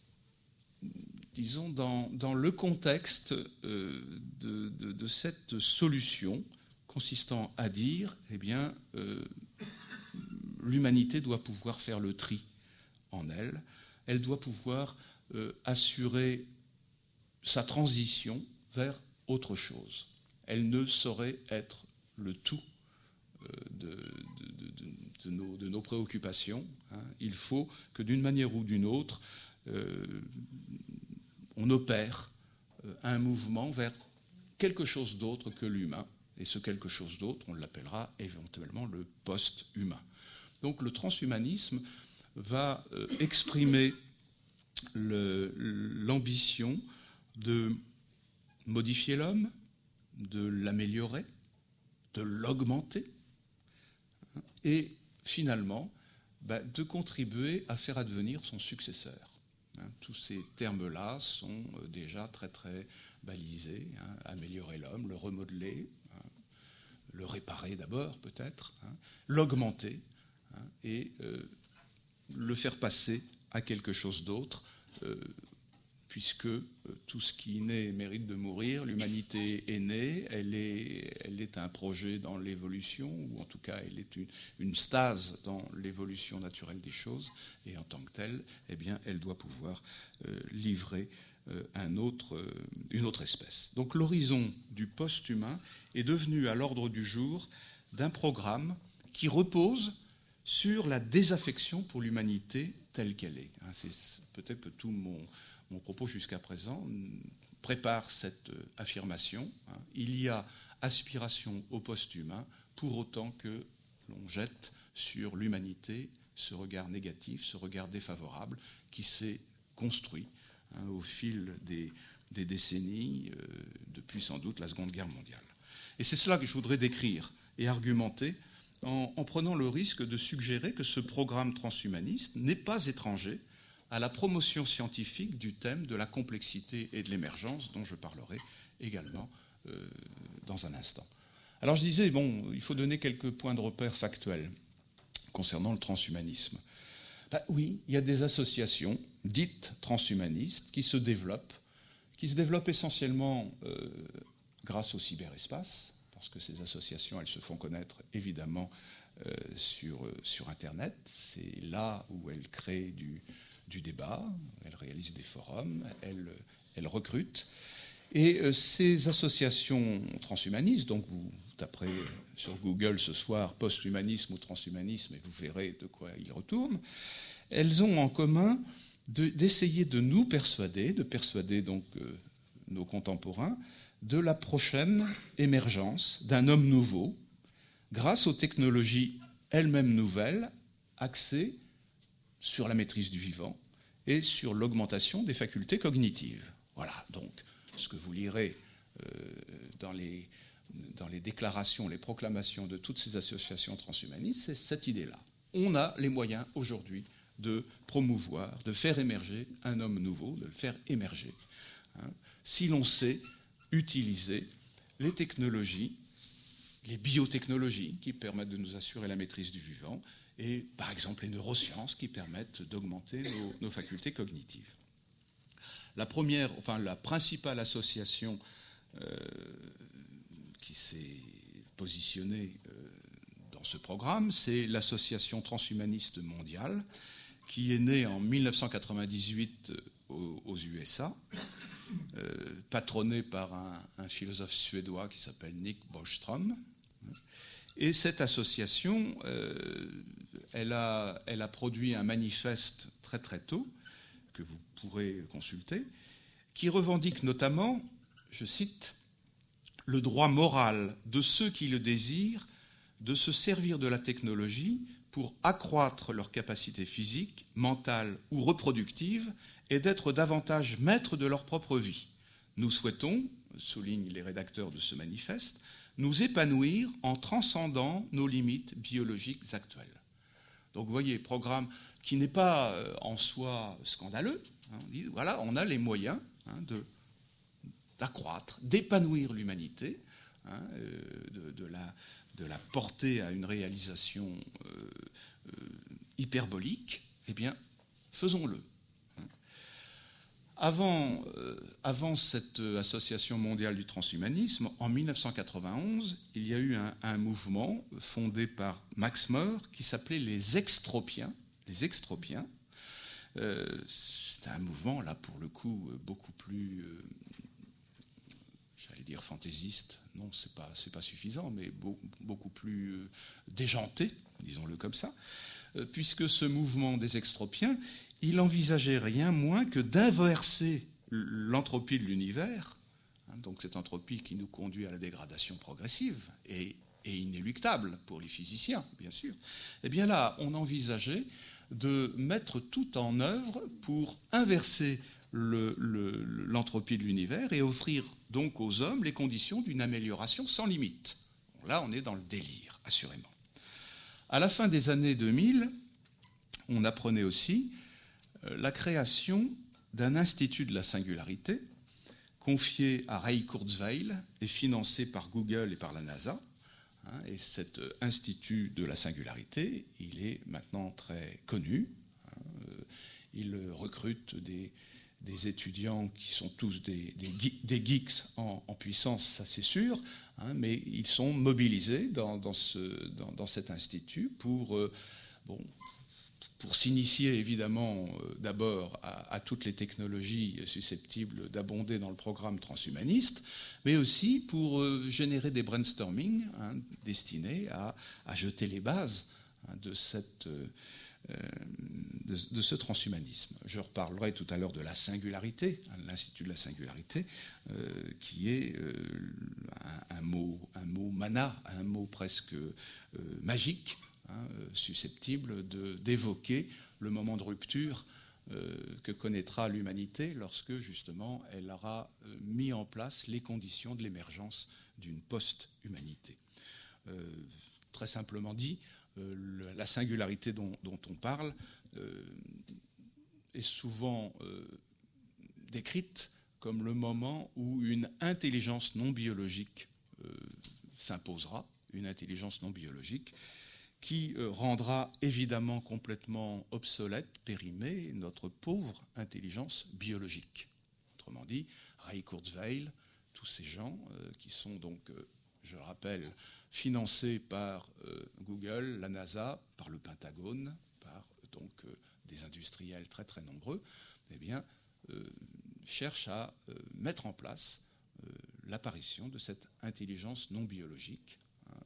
le contexte de cette solution consistant à dire, eh bien, l'humanité doit pouvoir faire le tri en elle, elle doit pouvoir assurer sa transition vers autre chose. Elle ne saurait être le tout de nos préoccupations. Il faut que d'une manière ou d'une autre, on opère un mouvement vers quelque chose d'autre que l'humain. Et ce quelque chose d'autre, on l'appellera éventuellement le post-humain. Donc le transhumanisme va exprimer l'ambition de modifier l'homme, de l'améliorer, de l'augmenter, et finalement de contribuer à faire advenir son successeur. Tous ces termes-là sont déjà très très balisés. Améliorer l'homme, le remodeler, le réparer d'abord peut-être, l'augmenter et le faire passer à quelque chose d'autre, puisque tout ce qui naît mérite de mourir. L'humanité est née, elle est un projet dans l'évolution, ou en tout cas elle est une stase dans l'évolution naturelle des choses, et en tant que telle, eh bien, elle doit pouvoir livrer une autre espèce. Donc l'horizon du post-humain est devenu à l'ordre du jour d'un programme qui repose sur la désaffection pour l'humanité telle qu'elle est. C'est peut-être que tout mon propos jusqu'à présent prépare cette affirmation. Il y a aspiration au post-humain pour autant que l'on jette sur l'humanité ce regard négatif, ce regard défavorable qui s'est construit au fil des décennies, depuis sans doute la Seconde Guerre mondiale. Et c'est cela que je voudrais décrire et argumenter en prenant le risque de suggérer que ce programme transhumaniste n'est pas étranger à la promotion scientifique du thème de la complexité et de l'émergence, dont je parlerai également dans un instant. Alors je disais, il faut donner quelques points de repère factuels concernant le transhumanisme. Oui, il y a des associations dites transhumanistes qui se développent essentiellement grâce au cyberespace, parce que ces associations, elles se font connaître évidemment sur Internet. C'est là où elles créent du débat, elles réalisent des forums, elles recrutent. Et ces associations transhumanistes, donc vous taperez sur Google ce soir post-humanisme ou transhumanisme et vous verrez de quoi ils retournent, elles ont en commun d'essayer de nous persuader, de persuader donc nos contemporains, de la prochaine émergence d'un homme nouveau, grâce aux technologies elles-mêmes nouvelles, axées sur la maîtrise du vivant et sur l'augmentation des facultés cognitives. Voilà, donc, ce que vous lirez dans les déclarations, les proclamations de toutes ces associations transhumanistes, c'est cette idée-là. On a les moyens aujourd'hui de promouvoir, de faire émerger un homme nouveau, de le faire émerger, si l'on sait utiliser les technologies les biotechnologies qui permettent de nous assurer la maîtrise du vivant, et par exemple les neurosciences qui permettent d'augmenter nos facultés cognitives. La principale association qui s'est positionnée dans ce programme, c'est l'Association transhumaniste mondiale, qui est née en 1998 aux USA, patronnée par un philosophe suédois qui s'appelle Nick Bostrom. Et cette association, elle a produit un manifeste très très tôt, que vous pourrez consulter, qui revendique notamment, je cite, « le droit moral de ceux qui le désirent de se servir de la technologie pour accroître leurs capacités physiques, mentales ou reproductives et d'être davantage maîtres de leur propre vie. Nous souhaitons, soulignent les rédacteurs de ce manifeste, nous épanouir en transcendant nos limites biologiques actuelles. » Donc vous voyez, programme qui n'est pas en soi scandaleux. On dit, voilà, on a les moyens d'accroître, d'épanouir l'humanité, de la porter à une réalisation hyperbolique. Eh bien, faisons-le. Avant cette Association mondiale du transhumanisme, en 1991, il y a eu un mouvement fondé par Max More qui s'appelait les Extropiens. Les Extropiens, c'est un mouvement, là, pour le coup, beaucoup plus, j'allais dire fantaisiste. Non, c'est pas suffisant, mais beaucoup plus déjanté, disons-le comme ça, puisque ce mouvement des Extropiens, il envisageait rien moins que d'inverser l'entropie de l'univers, donc cette entropie qui nous conduit à la dégradation progressive et inéluctable pour les physiciens, bien sûr. Eh bien là, on envisageait de mettre tout en œuvre pour inverser l'entropie de l'univers et offrir donc aux hommes les conditions d'une amélioration sans limite. Bon, là, on est dans le délire, assurément. À la fin des années 2000, on apprenait aussi la création d'un institut de la singularité confié à Ray Kurzweil et financé par Google et par la NASA. Et cet institut de la singularité, il est maintenant très connu. Il recrute des étudiants qui sont tous des geeks en puissance, ça c'est sûr, mais ils sont mobilisés dans cet institut pour s'initier évidemment d'abord à toutes les technologies susceptibles d'abonder dans le programme transhumaniste, mais aussi pour générer des brainstorming destinés à jeter les bases de ce transhumanisme. Je reparlerai tout à l'heure de la singularité, l'Institut de la singularité, qui est un mot mana, un mot presque magique, susceptible d'évoquer le moment de rupture que connaîtra l'humanité lorsque justement elle aura mis en place les conditions de l'émergence d'une post-humanité. Très simplement dit, la singularité dont on parle est souvent décrite comme le moment où une intelligence non biologique s'imposera, une intelligence non biologique qui rendra évidemment complètement obsolète, périmée, notre pauvre intelligence biologique. Autrement dit, Ray Kurzweil, tous ces gens qui sont donc, je le rappelle, financés par Google, la NASA, par le Pentagone, par donc des industriels très très nombreux, eh bien, cherchent à mettre en place l'apparition de cette intelligence non biologique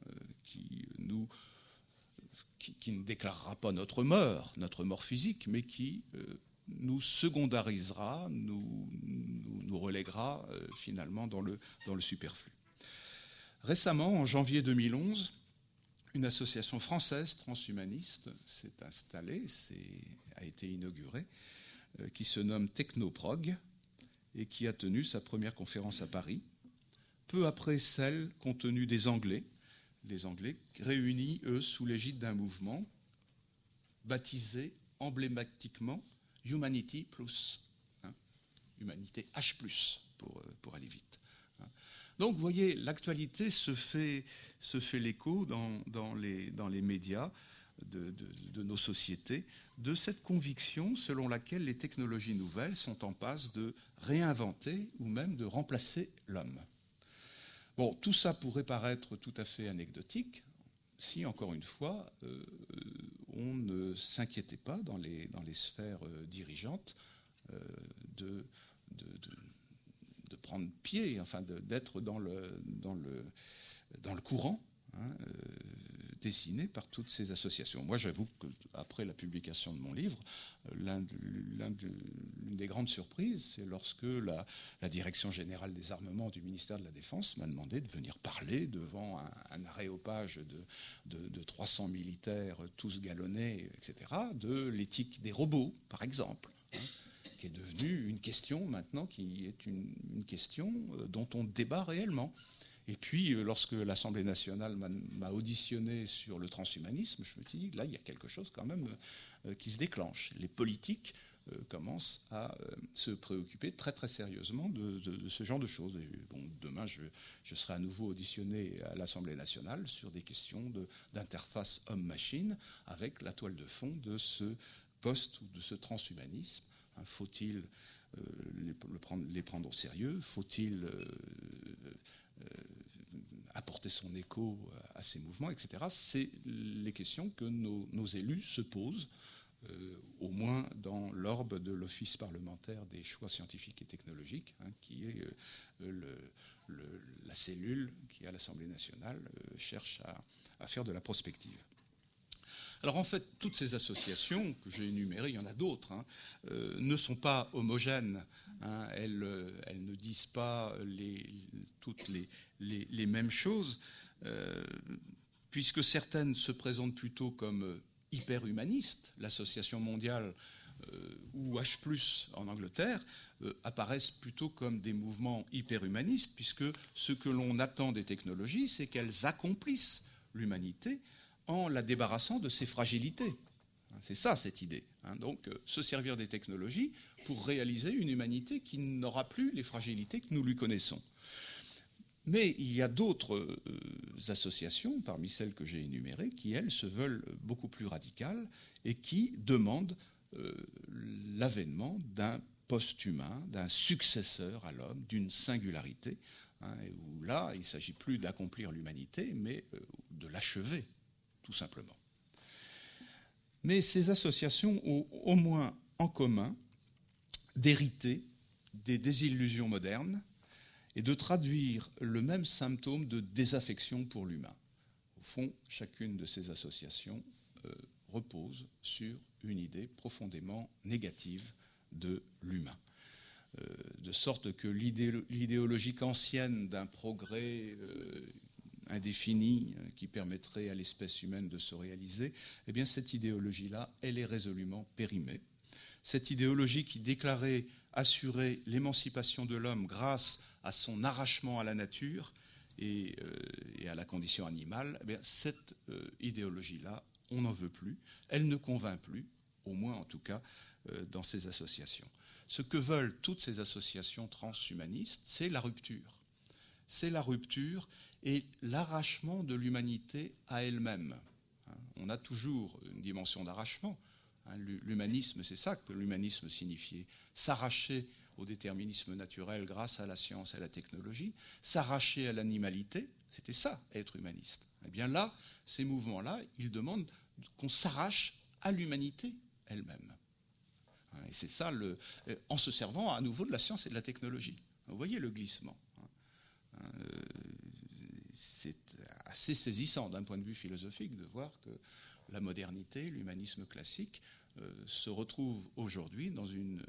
qui ne déclarera pas notre mort physique, mais qui nous secondarisera, nous relèguera finalement dans le superflu. Récemment, en janvier 2011, une association française transhumaniste s'est installée, a été inaugurée, qui se nomme Technoprog et qui a tenu sa première conférence à Paris, peu après celle qu'ont tenue des Anglais, les Anglais réunis, eux, sous l'égide d'un mouvement baptisé emblématiquement Humanity Plus, Humanité H+, pour aller vite. Donc, vous voyez, l'actualité se fait l'écho dans les médias de nos sociétés, de cette conviction selon laquelle les technologies nouvelles sont en passe de réinventer ou même de remplacer l'homme. Bon, tout ça pourrait paraître tout à fait anecdotique si, encore une fois, on ne s'inquiétait pas dans les sphères dirigeantes de prendre pied, enfin d'être dans le courant dessiné par toutes ces associations. Moi, j'avoue qu'après la publication de mon livre, l'une des grandes surprises, c'est lorsque la Direction générale des armements du ministère de la Défense m'a demandé de venir parler devant un aréopage de 300 militaires, tous galonnés, etc., de l'éthique des robots, par exemple, qui est devenue une question maintenant, qui est une question dont on débat réellement. Et puis, lorsque l'Assemblée nationale m'a auditionné sur le transhumanisme, je me suis dit, là, il y a quelque chose quand même qui se déclenche. Les politiques commencent à se préoccuper très très sérieusement de ce genre de choses. Et bon, demain, je serai à nouveau auditionné à l'Assemblée nationale sur des questions d'interface homme-machine avec la toile de fond de ce post ou de ce transhumanisme. Faut-il les prendre au sérieux ? Faut-il apporter son écho à ces mouvements, etc. C'est les questions que nos élus se posent, au moins dans l'orbe de l'Office parlementaire des choix scientifiques et technologiques, qui est la cellule qui, à l'Assemblée nationale, cherche à faire de la prospective. Alors en fait, toutes ces associations que j'ai énumérées, il y en a d'autres, ne sont pas homogènes. Elles ne disent pas toutes les mêmes choses, puisque certaines se présentent plutôt comme hyper-humanistes. L'Association mondiale ou H+, en Angleterre, apparaissent plutôt comme des mouvements hyper-humanistes, puisque ce que l'on attend des technologies, c'est qu'elles accomplissent l'humanité en la débarrassant de ses fragilités. C'est ça, cette idée. Donc, se servir des technologies pour réaliser une humanité qui n'aura plus les fragilités que nous lui connaissons. Mais il y a d'autres associations, parmi celles que j'ai énumérées, qui, elles, se veulent beaucoup plus radicales et qui demandent l'avènement d'un post-humain, d'un successeur à l'homme, d'une singularité, où là, il ne s'agit plus d'accomplir l'humanité, mais de l'achever, tout simplement. Mais ces associations ont au moins en commun d'hériter des désillusions modernes et de traduire le même symptôme de désaffection pour l'humain. Au fond, chacune de ces associations repose sur une idée profondément négative de l'humain. De sorte que l'idéologie kantienne d'un progrès indéfinie qui permettrait à l'espèce humaine de se réaliser, eh bien cette idéologie-là, elle est résolument périmée. Cette idéologie qui déclarait assurer l'émancipation de l'homme grâce à son arrachement à la nature et à la condition animale, eh bien cette idéologie-là, on n'en veut plus. Elle ne convainc plus, au moins en tout cas dans ces associations. Ce que veulent toutes ces associations transhumanistes, c'est la rupture. C'est la rupture et l'arrachement de l'humanité à elle-même. On a toujours une dimension d'arrachement. L'humanisme, c'est ça que l'humanisme signifiait. S'arracher au déterminisme naturel grâce à la science et à la technologie, s'arracher à l'animalité, c'était ça, être humaniste. Eh bien là, ces mouvements-là, ils demandent qu'on s'arrache à l'humanité elle-même. Et c'est ça, en se servant à nouveau de la science et de la technologie. Vous voyez le glissement. C'est assez saisissant d'un point de vue philosophique de voir que la modernité, l'humanisme classique, se retrouve aujourd'hui dans une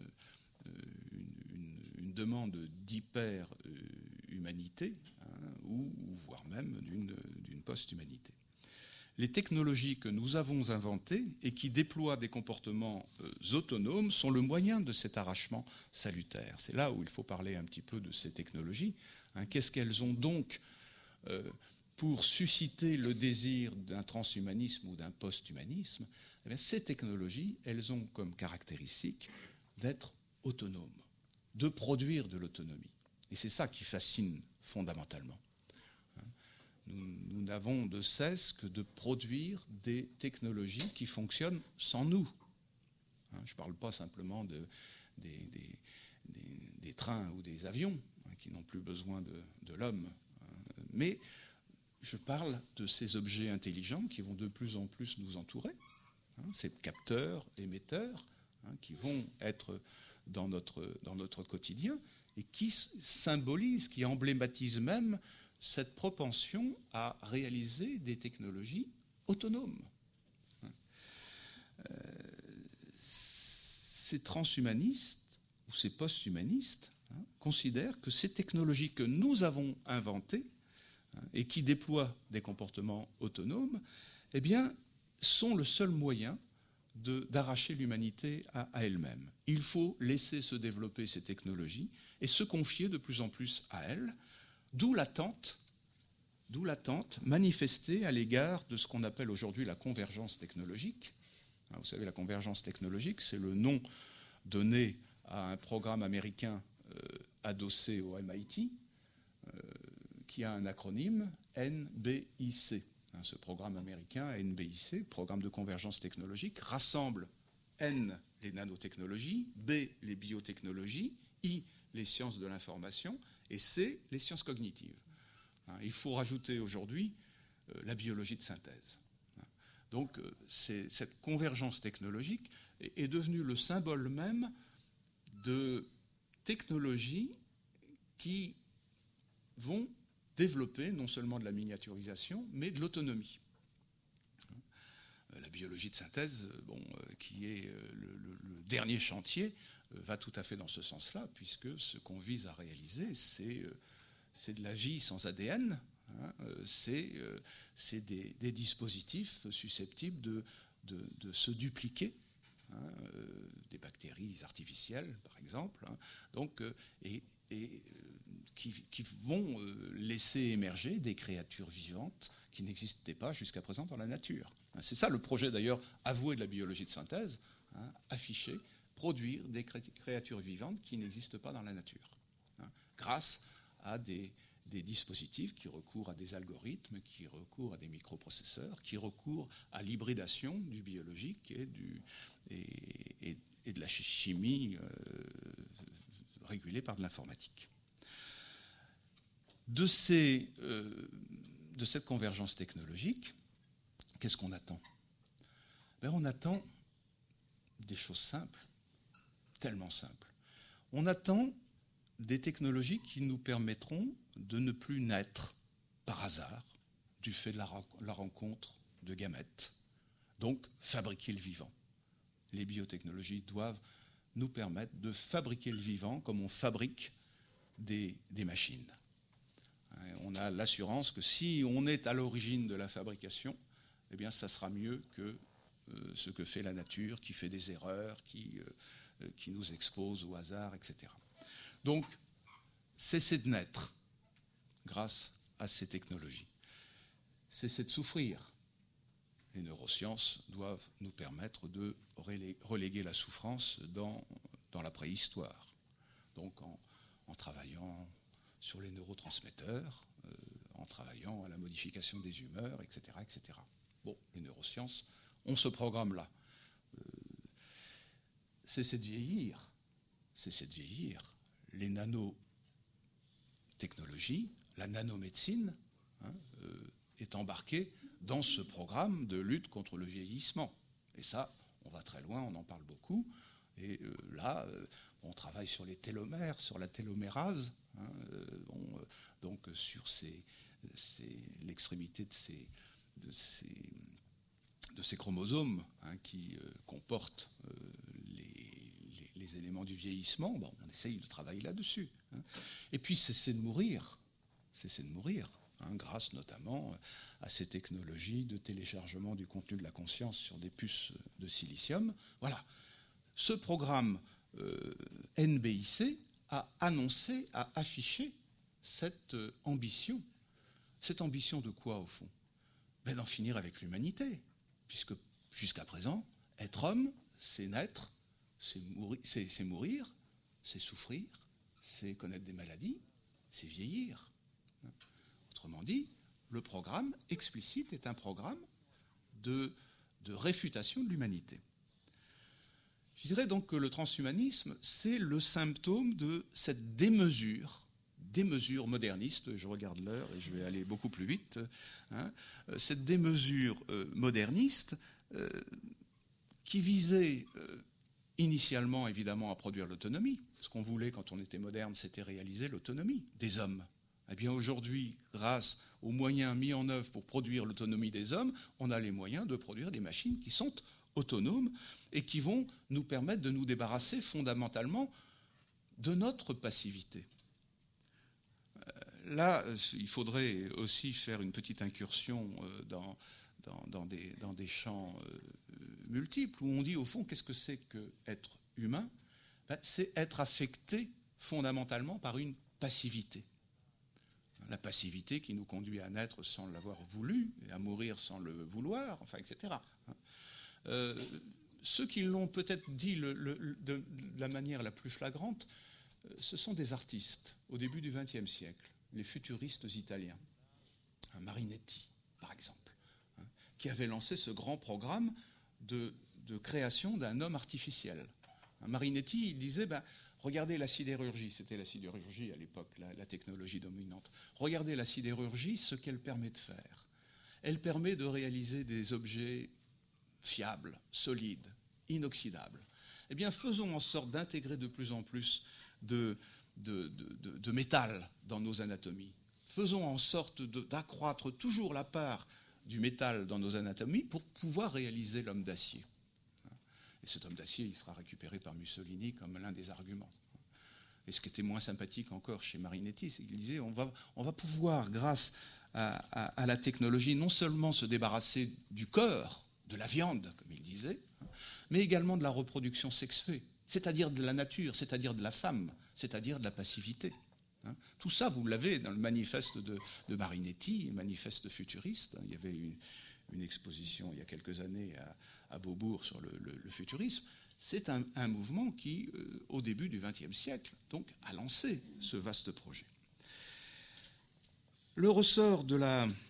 demande d'hyper-humanité, ou voire même d'une post-humanité. Les technologies que nous avons inventées et qui déploient des comportements autonomes sont le moyen de cet arrachement salutaire. C'est là où il faut parler un petit peu de ces technologies. Qu'est-ce qu'elles ont donc pour susciter le désir d'un transhumanisme ou d'un post-humanisme? Eh bien, ces technologies, elles ont comme caractéristique d'être autonomes, de produire de l'autonomie. Et c'est ça qui fascine fondamentalement. Nous n'avons de cesse que de produire des technologies qui fonctionnent sans nous. Je ne parle pas simplement des trains ou des avions qui n'ont plus besoin de l'homme, mais je parle de ces objets intelligents qui vont de plus en plus nous entourer, ces capteurs, émetteurs, qui vont être dans notre quotidien et qui symbolisent, qui emblématisent même cette propension à réaliser des technologies autonomes. Ces transhumanistes ou ces post-humanistes considèrent que ces technologies que nous avons inventées et qui déploient des comportements autonomes, eh bien, sont le seul moyen d'arracher l'humanité à elle-même. Il faut laisser se développer ces technologies et se confier de plus en plus à elles, d'où l'attente manifestée à l'égard de ce qu'on appelle aujourd'hui la convergence technologique. Vous savez, la convergence technologique, c'est le nom donné à un programme américain adossé au MIT, qui a un acronyme NBIC. Ce programme américain, NBIC, programme de convergence technologique, rassemble N, les nanotechnologies, B, les biotechnologies, I, les sciences de l'information, et C, les sciences cognitives. Il faut rajouter aujourd'hui la biologie de synthèse. Donc cette convergence technologique est devenue le symbole même de technologies qui vont développer non seulement de la miniaturisation, mais de l'autonomie. La biologie de synthèse, qui est le dernier chantier, va tout à fait dans ce sens-là, puisque ce qu'on vise à réaliser, c'est de la vie sans ADN, c'est des dispositifs susceptibles de se dupliquer, des bactéries artificielles, par exemple, qui vont laisser émerger des créatures vivantes qui n'existaient pas jusqu'à présent dans la nature. C'est ça le projet d'ailleurs avoué de la biologie de synthèse, afficher, produire des créatures vivantes qui n'existent pas dans la nature, grâce à des dispositifs qui recourent à des algorithmes, qui recourent à des microprocesseurs, qui recourent à l'hybridation du biologique et de la chimie régulée par de l'informatique. De cette convergence technologique, qu'est-ce qu'on attend ? On attend des choses simples, tellement simples. On attend des technologies qui nous permettront de ne plus naître par hasard du fait de la rencontre de gamètes, donc fabriquer le vivant. Les biotechnologies doivent nous permettre de fabriquer le vivant comme on fabrique des machines. On a l'assurance que si on est à l'origine de la fabrication, eh bien, ça sera mieux que ce que fait la nature, qui fait des erreurs, qui nous expose au hasard, etc. Donc, cesser de naître grâce à ces technologies. Cesser de souffrir. Les neurosciences doivent nous permettre de reléguer la souffrance dans la préhistoire. Donc, en travaillant sur les neurotransmetteurs, en travaillant à la modification des humeurs, etc., etc. Les neurosciences ont ce programme-là. Cesser de vieillir. Les nanotechnologies, la nanomédecine est embarquée dans ce programme de lutte contre le vieillissement. Et ça, on va très loin, on en parle beaucoup. Et là, on travaille sur les télomères, sur la télomérase, donc sur l'extrémité de ces chromosomes qui comportent les éléments du vieillissement. On essaye de travailler là-dessus. Et puis cesser de mourir, grâce notamment à ces technologies de téléchargement du contenu de la conscience sur des puces de silicium. Voilà. Ce programme NBIC a annoncé, a affiché cette ambition. Cette ambition de quoi, au fond ? D'en finir avec l'humanité, puisque jusqu'à présent, être homme, c'est naître, c'est mourir, c'est souffrir, c'est connaître des maladies, c'est vieillir. Autrement dit, le programme explicite est un programme de réfutation de l'humanité. Je dirais donc que le transhumanisme, c'est le symptôme de cette démesure moderniste, je regarde l'heure et je vais aller beaucoup plus vite, cette démesure moderniste qui visait initialement évidemment à produire l'autonomie. Ce qu'on voulait quand on était moderne, c'était réaliser l'autonomie des hommes. Eh bien aujourd'hui, grâce aux moyens mis en œuvre pour produire l'autonomie des hommes, on a les moyens de produire des machines qui sont autonomes et qui vont nous permettre de nous débarrasser fondamentalement de notre passivité. Là, il faudrait aussi faire une petite incursion dans des champs multiples, où on dit au fond, qu'est-ce que c'est qu'être humain ? C'est être affecté fondamentalement par une passivité. La passivité qui nous conduit à naître sans l'avoir voulu, et à mourir sans le vouloir, enfin, etc. Ceux qui l'ont peut-être dit de la manière la plus flagrante, ce sont des artistes au début du XXe siècle, les futuristes italiens, Marinetti par exemple, qui avait lancé ce grand programme de création d'un homme artificiel. Marinetti, il disait, regardez la sidérurgie, c'était la sidérurgie à l'époque, la technologie dominante. Regardez la sidérurgie, ce qu'elle permet de faire. Elle permet de réaliser des objets fiables, solides, inoxydables. Eh bien, faisons en sorte d'intégrer de plus en plus de métal dans nos anatomies. Faisons en sorte d'accroître toujours la part du métal dans nos anatomies pour pouvoir réaliser l'homme d'acier. Et cet homme d'acier, il sera récupéré par Mussolini comme l'un des arguments. Et ce qui était moins sympathique encore chez Marinetti, c'est qu'il disait on va pouvoir, grâce à la technologie, non seulement se débarrasser du corps, de la viande, comme il disait, mais également de la reproduction sexuée, c'est-à-dire de la nature, c'est-à-dire de la femme, c'est-à-dire de la passivité. Tout ça, vous l'avez dans le manifeste de Marinetti, le manifeste futuriste. Il y avait une exposition il y a quelques années à Beaubourg sur le futurisme. C'est un mouvement qui, au début du XXe siècle, donc, a lancé ce vaste projet. Le ressort de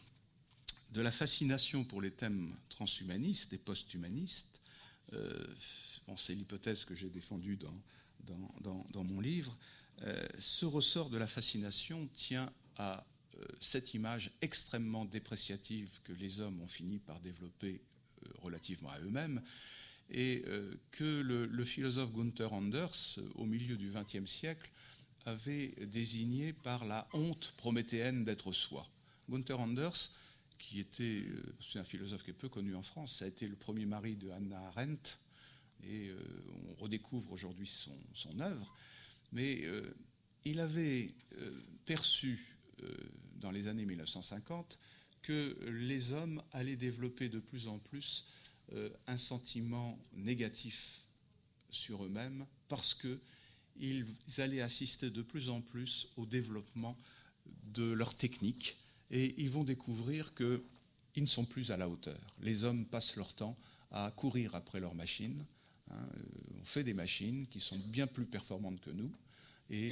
la fascination pour les thèmes transhumanistes et post-humanistes, c'est l'hypothèse que j'ai défendue dans mon livre, ce ressort de la fascination tient à cette image extrêmement dépréciative que les hommes ont fini par développer relativement à eux-mêmes, et que le philosophe Gunther Anders, au milieu du XXe siècle, avait désigné par la honte prométhéenne d'être soi. Gunther Anders, c'est un philosophe qui est peu connu en France, ça a été le premier mari de Hannah Arendt, et on redécouvre aujourd'hui son œuvre, mais il avait perçu dans les années 1950 que les hommes allaient développer de plus en plus un sentiment négatif sur eux-mêmes parce qu'ils allaient assister de plus en plus au développement de leur technique et ils vont découvrir qu'ils ne sont plus à la hauteur. Les hommes passent leur temps à courir après leurs machines. On fait des machines qui sont bien plus performantes que nous et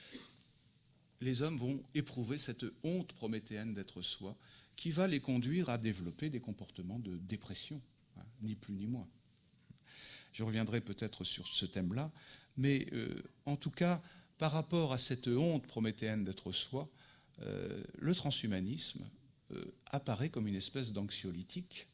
les hommes vont éprouver cette honte prométhéenne d'être soi qui va les conduire à développer des comportements de dépression, ni plus ni moins. Je reviendrai peut-être sur ce thème-là, mais en tout cas, par rapport à cette honte prométhéenne d'être soi, le transhumanisme apparaît comme une espèce d'anxiolytique,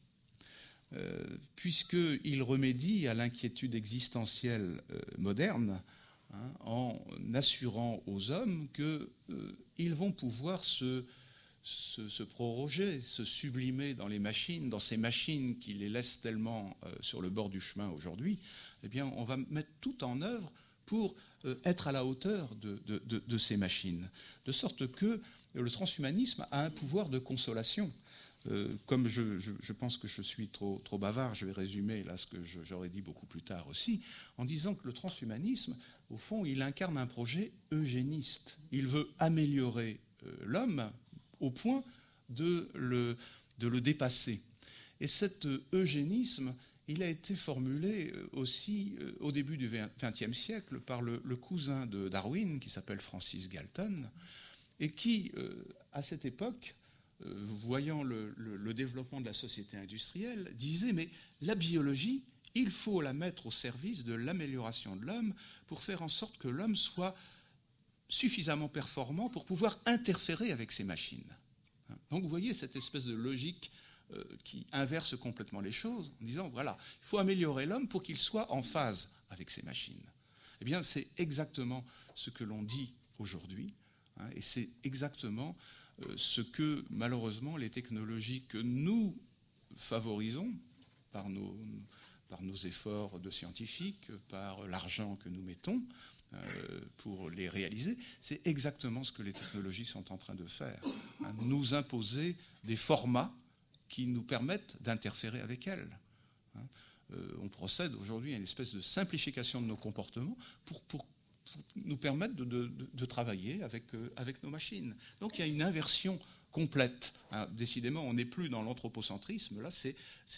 puisqu'il remédie à l'inquiétude existentielle moderne en assurant aux hommes qu'ils vont pouvoir se proroger, se sublimer dans les machines, dans ces machines qui les laissent tellement sur le bord du chemin aujourd'hui. Eh bien, on va mettre tout en œuvre pour être à la hauteur de ces machines. De sorte que le transhumanisme a un pouvoir de consolation. Comme je pense que je suis trop bavard, je vais résumer là ce que j'aurais dit beaucoup plus tard aussi, en disant que le transhumanisme, au fond, il incarne un projet eugéniste. Il veut améliorer l'homme au point de le dépasser. Et cet eugénisme, il a été formulé aussi au début du XXe siècle par le cousin de Darwin, qui s'appelle Francis Galton, et qui, à cette époque, voyant le développement de la société industrielle, disait mais la biologie, il faut la mettre au service de l'amélioration de l'homme pour faire en sorte que l'homme soit suffisamment performant pour pouvoir interférer avec ces machines. Donc vous voyez cette espèce de logique qui inverse complètement les choses en disant voilà, il faut améliorer l'homme pour qu'il soit en phase avec ces machines. Eh bien c'est exactement ce que l'on dit aujourd'hui, et c'est exactement ce que malheureusement les technologies que nous favorisons par nos efforts de scientifiques, par l'argent que nous mettons pour les réaliser, c'est exactement ce que les technologies sont en train de faire. Nous imposer des formats qui nous permettent d'interférer avec elles. On procède aujourd'hui à une espèce de simplification de nos comportements pour nous permettre de travailler avec nos machines. Donc il y a une inversion complète. Décidément, on n'est plus dans l'anthropocentrisme, là c'est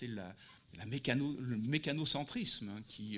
le mécanocentrisme qui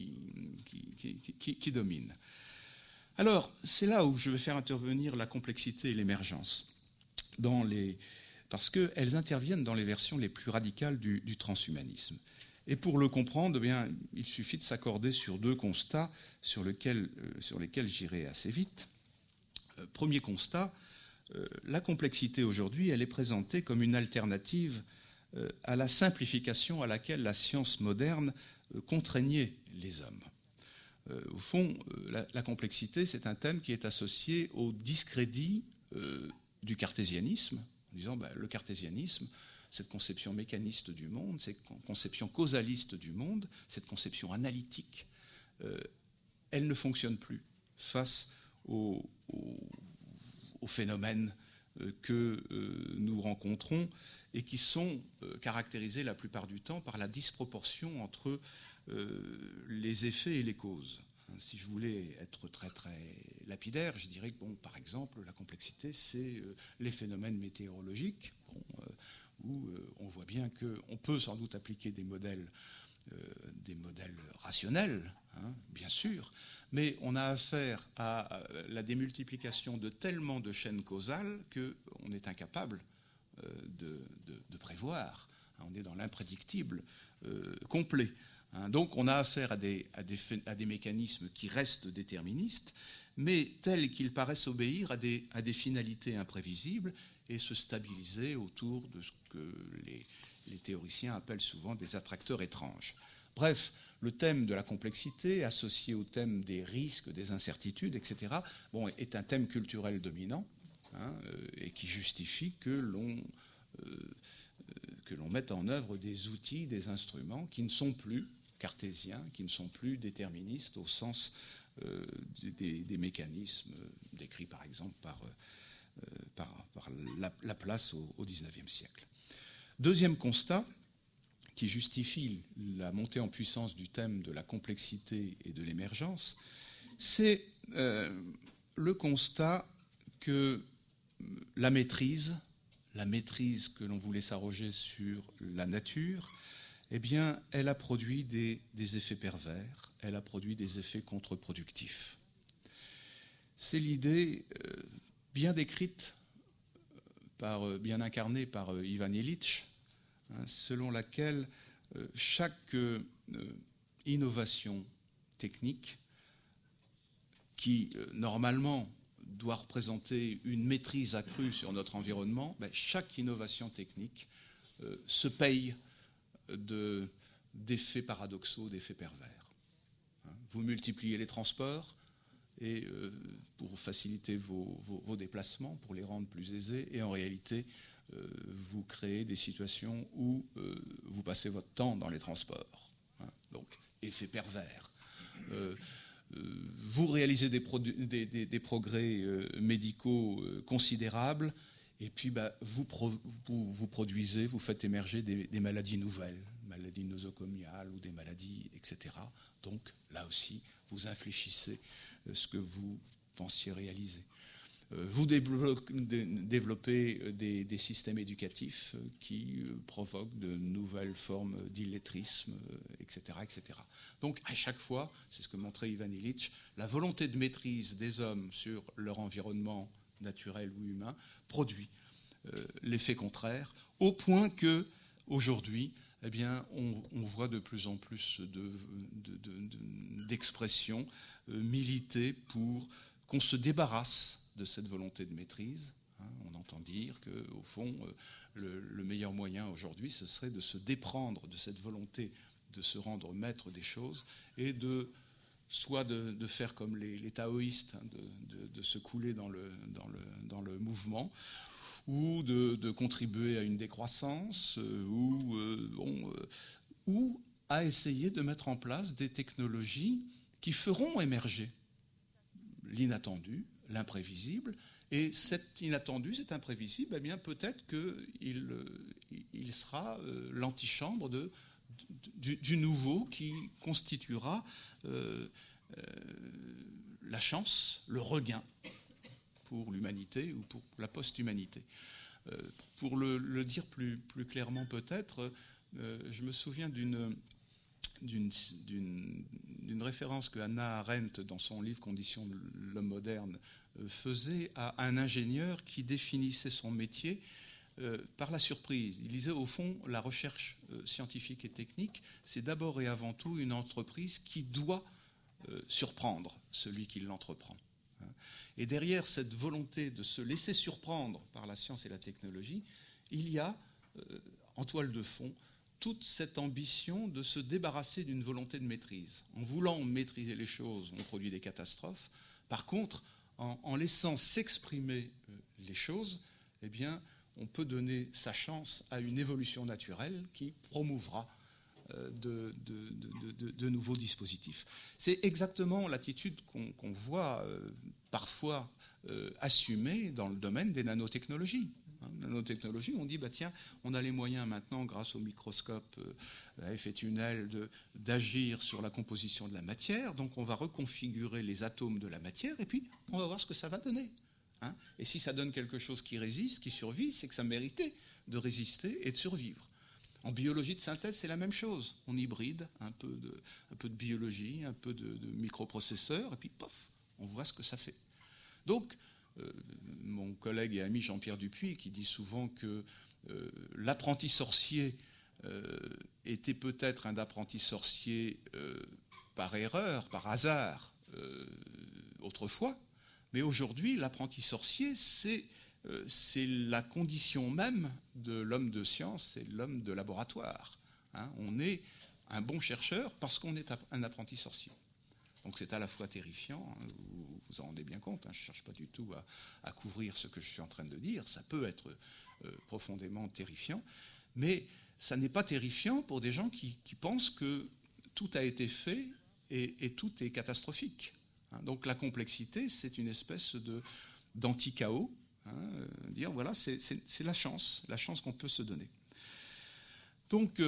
domine. Alors, c'est là où je vais faire intervenir la complexité et l'émergence, parce qu'elles interviennent dans les versions les plus radicales du transhumanisme. Et pour le comprendre, eh bien, il suffit de s'accorder sur deux constats sur lesquels j'irai assez vite. Premier constat, la complexité aujourd'hui, elle est présentée comme une alternative à la simplification à laquelle la science moderne contraignait les hommes. Au fond, la complexité, c'est un thème qui est associé au discrédit du cartésianisme, en disant le cartésianisme, cette conception mécaniste du monde, cette conception causaliste du monde, cette conception analytique, elle ne fonctionne plus face aux phénomènes que nous rencontrons et qui sont caractérisés la plupart du temps par la disproportion entre les effets et les causes. Si je voulais être très très lapidaire, je dirais que par exemple, la complexité, c'est les phénomènes météorologiques, où on voit bien qu'on peut sans doute appliquer des modèles rationnels, bien sûr, mais on a affaire à la démultiplication de tellement de chaînes causales qu'on est incapable de prévoir. On est dans l'imprédictible complet. Donc on a affaire à des mécanismes qui restent déterministes, mais tels qu'ils paraissent obéir à des finalités imprévisibles et se stabiliser autour de ce que les théoriciens appellent souvent des attracteurs étranges. Bref, le thème de la complexité, associé au thème des risques, des incertitudes, etc., est un thème culturel dominant et qui justifie que l'on mette en œuvre des outils, des instruments qui ne sont plus cartésiens, qui ne sont plus déterministes au sens des mécanismes décrits par exemple par Laplace au XIXe siècle. Deuxième constat qui justifie la montée en puissance du thème de la complexité et de l'émergence, c'est le constat que la maîtrise que l'on voulait s'arroger sur la nature, eh bien, elle a produit des effets pervers, elle a produit des effets contre-productifs. C'est l'idée bien décrite, bien incarnée par Ivan Illich, selon laquelle chaque innovation technique qui, normalement, doit représenter une maîtrise accrue sur notre environnement, chaque innovation technique se paye d'effets paradoxaux, d'effets pervers. Vous multipliez les transports et pour faciliter vos déplacements, pour les rendre plus aisés, et en réalité, vous créez des situations où vous passez votre temps dans les transports. Donc, effet pervers. Vous réalisez des progrès médicaux considérables, et puis vous produisez, vous faites émerger des maladies nouvelles, maladies nosocomiales ou des maladies, etc. Donc, là aussi, vous infléchissez ce que vous pensiez réaliser. Vous développez des systèmes éducatifs qui provoquent de nouvelles formes d'illettrisme, etc., etc. Donc, à chaque fois, c'est ce que montrait Ivan Illich, la volonté de maîtrise des hommes sur leur environnement naturel ou humain, produit l'effet contraire, au point que aujourd'hui, eh bien, on voit de plus en plus d'expressions militer pour qu'on se débarrasse de cette volonté de maîtrise. On entend dire qu'au fond, le meilleur moyen aujourd'hui, ce serait de se déprendre de cette volonté de se rendre maître des choses et soit de faire comme les taoïstes, de se couler dans le mouvement, ou de contribuer à une décroissance, ou à essayer de mettre en place des technologies qui feront émerger l'inattendu, l'imprévisible. Et cet inattendu, cet imprévisible, eh bien peut-être qu'il sera l'antichambre du nouveau qui constituera la chance, le regain pour l'humanité ou pour la post-humanité. Pour le dire plus clairement peut-être, je me souviens d'une référence que Hannah Arendt, dans son livre « Conditions de l'homme moderne », faisait à un ingénieur qui définissait son métier par la surprise. Il disait, au fond, la recherche scientifique et technique, c'est d'abord et avant tout une entreprise qui doit surprendre celui qui l'entreprend. Et derrière cette volonté de se laisser surprendre par la science et la technologie, il y a, en toile de fond, toute cette ambition de se débarrasser d'une volonté de maîtrise. En voulant maîtriser les choses, on produit des catastrophes. Par contre, en laissant s'exprimer les choses, eh bien, on peut donner sa chance à une évolution naturelle qui promouvra de nouveaux dispositifs. C'est exactement l'attitude qu'on voit parfois assumée dans le domaine des nanotechnologies. Nanotechnologie, on dit, tiens, on a les moyens maintenant, grâce au microscope à effet tunnel, d'agir sur la composition de la matière, donc on va reconfigurer les atomes de la matière, et puis on va voir ce que ça va donner. Et si ça donne quelque chose qui résiste, qui survit, c'est que ça méritait de résister et de survivre. En biologie de synthèse, c'est la même chose. On hybride un peu de biologie, un peu de microprocesseurs, et puis pof, on voit ce que ça fait. Donc, mon collègue et ami Jean-Pierre Dupuis, qui dit souvent que l'apprenti sorcier était peut-être un apprenti sorcier par erreur, par hasard, autrefois, mais aujourd'hui, l'apprenti sorcier, c'est la condition même de l'homme de science et de l'homme de laboratoire. On est un bon chercheur parce qu'on est un apprenti sorcier. Donc c'est à la fois terrifiant, vous vous en rendez bien compte, je ne cherche pas du tout à couvrir ce que je suis en train de dire, ça peut être profondément terrifiant, mais ça n'est pas terrifiant pour des gens qui pensent que tout a été fait et tout est catastrophique. Donc la complexité, c'est une espèce d'anti-chaos, dire voilà, c'est la chance qu'on peut se donner. Donc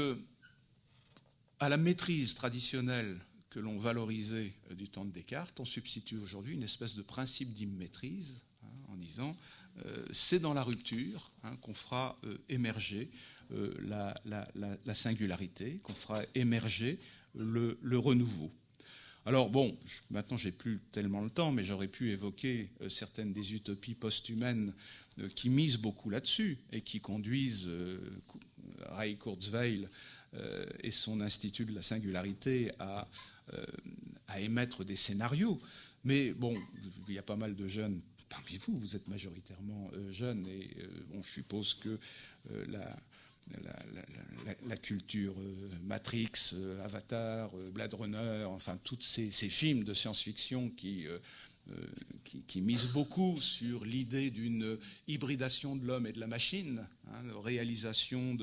à la maîtrise traditionnelle que l'on valorisait du temps de Descartes, on substitue aujourd'hui une espèce de principe d'immaîtrise, en disant c'est dans la rupture qu'on fera émerger la singularité, qu'on fera émerger le renouveau. Alors bon, maintenant j'ai plus tellement le temps, mais j'aurais pu évoquer certaines des utopies post-humaines qui misent beaucoup là-dessus et qui conduisent Ray Kurzweil et son Institut de la singularité à émettre des scénarios. Mais bon, il y a pas mal de jeunes parmi vous, vous êtes majoritairement jeunes, et je suppose que la culture Matrix, Avatar, Blade Runner, enfin tous ces films de science-fiction qui misent beaucoup sur l'idée d'une hybridation de l'homme et de la machine, réalisation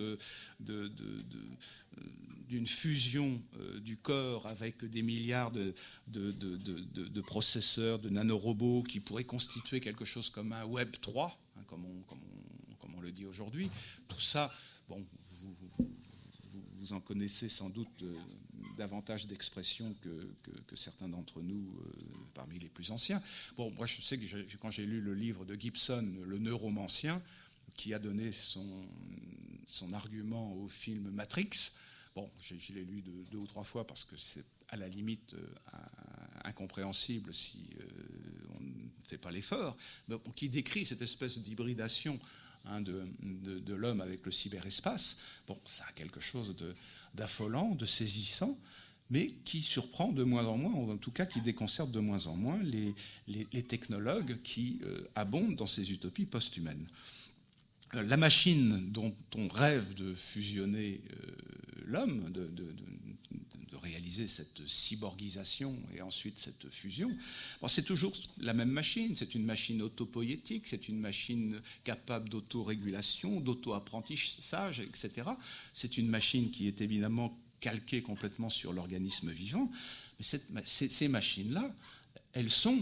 d'une fusion du corps avec des milliards de processeurs, de nanorobots qui pourraient constituer quelque chose comme un Web 3, comme on le dit aujourd'hui. Tout ça, bon, vous en connaissez sans doute davantage d'expressions que certains d'entre nous, parmi les plus anciens. Bon, moi je sais que quand j'ai lu le livre de Gibson, Le Neuromancien, qui a donné son argument au film Matrix, bon, je l'ai lu 2 ou 3 fois parce que c'est à la limite incompréhensible si on fait pas l'effort, mais qui décrit cette espèce d'hybridation de l'homme avec le cyberespace. Bon, ça a quelque chose d'affolant, de saisissant, mais qui surprend de moins en moins, ou en tout cas qui déconcerte de moins en moins les technologues qui abondent dans ces utopies post-humaines. La machine dont on rêve de fusionner l'homme, de réaliser cette cyborgisation et ensuite cette fusion, bon, c'est toujours la même machine. C'est une machine autopoïétique, c'est une machine capable d'autorégulation, d'auto-apprentissage, etc. C'est une machine qui est évidemment calquée complètement sur l'organisme vivant. Mais ces machines-là, elles font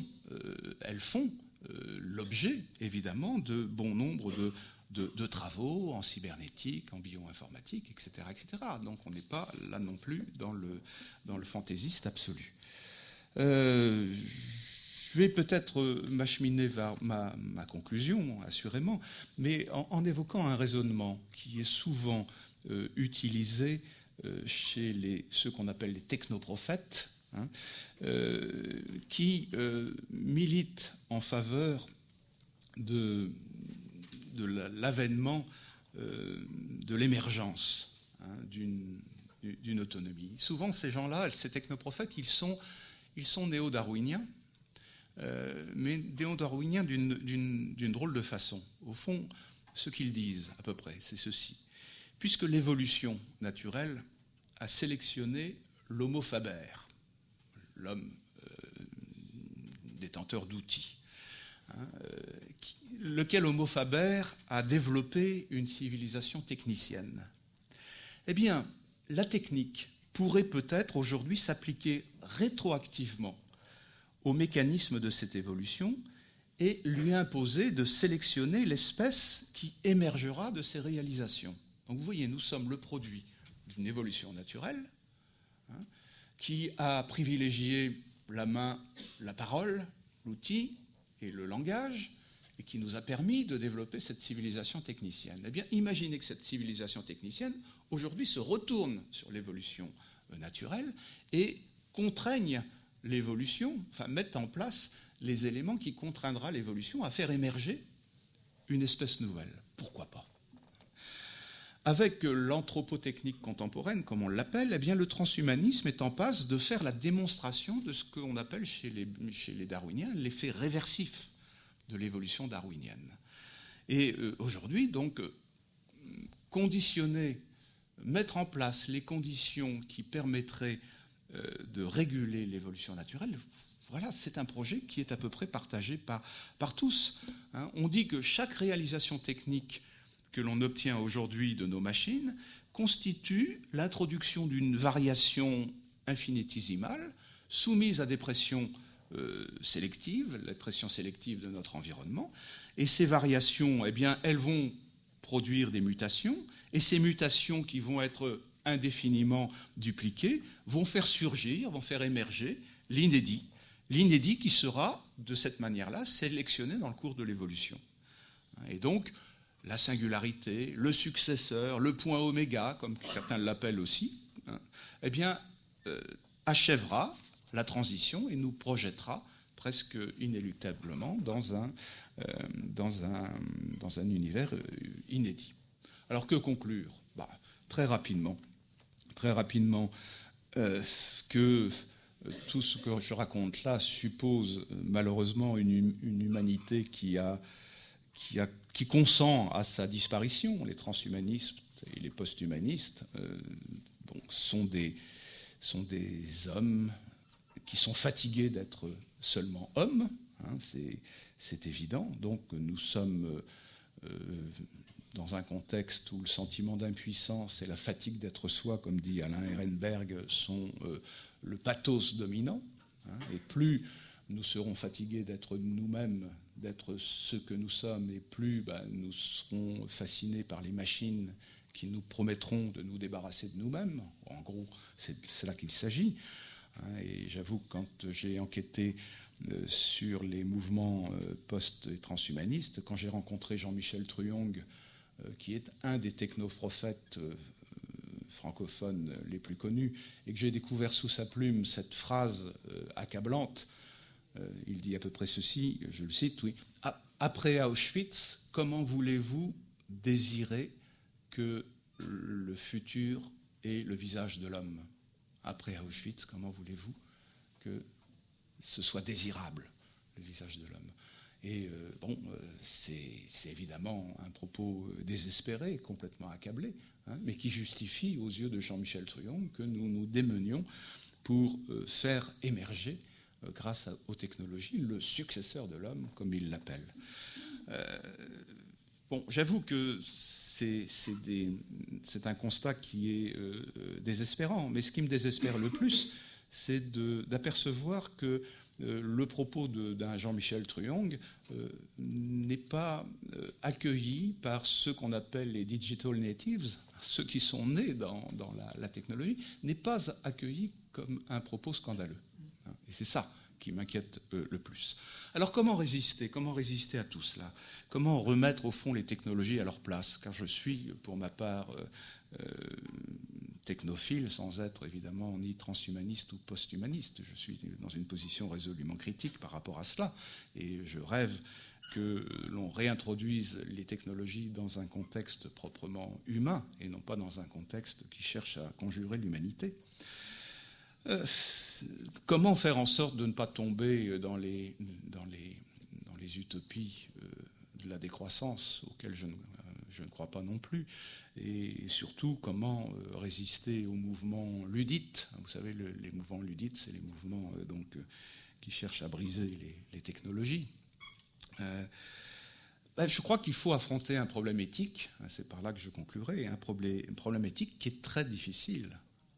l'objet, évidemment, de bon nombre de travaux en cybernétique, en bioinformatique, etc., etc. Donc on n'est pas là non plus dans le fantaisiste absolu. Je vais peut-être m'acheminer vers ma conclusion, assurément, mais en évoquant un raisonnement qui est souvent utilisé chez ceux qu'on appelle les technoprophètes, qui militent en faveur de l'avènement de l'émergence d'une autonomie. Souvent, ces gens-là, ces technoprophètes, ils sont néo-darwiniens, mais néo-darwiniens d'une drôle de façon. Au fond, ce qu'ils disent, à peu près, c'est ceci. Puisque l'évolution naturelle a sélectionné l'homo faber, l'homme détenteur d'outils, lequel homo faber a développé une civilisation technicienne. Eh bien, la technique pourrait peut-être aujourd'hui s'appliquer rétroactivement au mécanisme de cette évolution et lui imposer de sélectionner l'espèce qui émergera de ces réalisations. Donc vous voyez, nous sommes le produit d'une évolution naturelle qui a privilégié la main, la parole, l'outil et le langage, et qui nous a permis de développer cette civilisation technicienne. Eh bien, imaginez que cette civilisation technicienne, aujourd'hui, se retourne sur l'évolution naturelle et contraigne l'évolution, enfin, mette en place les éléments qui contraindra l'évolution à faire émerger une espèce nouvelle. Pourquoi pas ? Avec l'anthropotechnique contemporaine, comme on l'appelle, eh bien, le transhumanisme est en passe de faire la démonstration de ce qu'on appelle chez les darwiniens l'effet réversif de l'évolution darwinienne. Et aujourd'hui, donc, mettre en place les conditions qui permettraient de réguler l'évolution naturelle, voilà, c'est un projet qui est à peu près partagé par tous. On dit que chaque réalisation technique que l'on obtient aujourd'hui de nos machines constitue l'introduction d'une variation infinitésimale soumise à des pressions sélectives, la pression sélective de notre environnement, et ces variations, eh bien, elles vont produire des mutations, et ces mutations qui vont être indéfiniment dupliquées vont faire surgir, vont faire émerger l'inédit qui sera, de cette manière-là, sélectionné dans le cours de l'évolution. Et donc, la singularité, le successeur, le point oméga, comme certains l'appellent aussi, eh bien, achèvera la transition et nous projettera presque inéluctablement dans un univers inédit. Alors que conclure ? Très rapidement, que tout ce que je raconte là suppose malheureusement une humanité qui consent à sa disparition. Les transhumanistes et les post-humanistes sont des hommes qui sont fatigués d'être seulement hommes, c'est évident. Donc nous sommes dans un contexte où le sentiment d'impuissance et la fatigue d'être soi, comme dit Alain Ehrenberg, sont le pathos dominant. Et plus nous serons fatigués d'être nous-mêmes, d'être ce que nous sommes, et plus nous serons fascinés par les machines qui nous promettront de nous débarrasser de nous-mêmes. En gros, c'est là qu'il s'agit. Et j'avoue que quand j'ai enquêté sur les mouvements post- et transhumanistes, quand j'ai rencontré Jean-Michel Truong, qui est un des technoprophètes francophones les plus connus, et que j'ai découvert sous sa plume cette phrase accablante Il dit à peu près ceci, je le cite, oui. Après Auschwitz, comment voulez-vous désirer que le futur ait le visage de l'homme? Après Auschwitz, comment voulez-vous que ce soit désirable, le visage de l'homme? Et c'est évidemment un propos désespéré, complètement accablé, mais qui justifie aux yeux de Jean-Michel Truong que nous nous démenions pour faire émerger, grâce aux technologies, le successeur de l'homme, comme il l'appelle. J'avoue que c'est un constat qui est désespérant, mais ce qui me désespère le plus, c'est d'apercevoir que le propos d'un Jean-Michel Truong n'est pas accueilli par ceux qu'on appelle les digital natives, ceux qui sont nés dans la technologie, n'est pas accueilli comme un propos scandaleux. Et c'est ça qui m'inquiète le plus. Alors comment résister à tout cela? Comment remettre au fond les technologies à leur place? Car je suis, pour ma part, technophile, sans être évidemment ni transhumaniste ou post-humaniste. Je suis dans une position résolument critique par rapport à cela. Et je rêve que l'on réintroduise les technologies dans un contexte proprement humain et non pas dans un contexte qui cherche à conjurer l'humanité. Comment faire en sorte de ne pas tomber dans les utopies de la décroissance, auxquelles je ne crois pas non plus, et surtout comment résister aux mouvements luddites. Vous savez, les mouvements luddites, c'est les mouvements qui cherchent à briser les technologies. Je crois qu'il faut affronter un problème éthique, c'est par là que je conclurai, un problème éthique qui est très difficile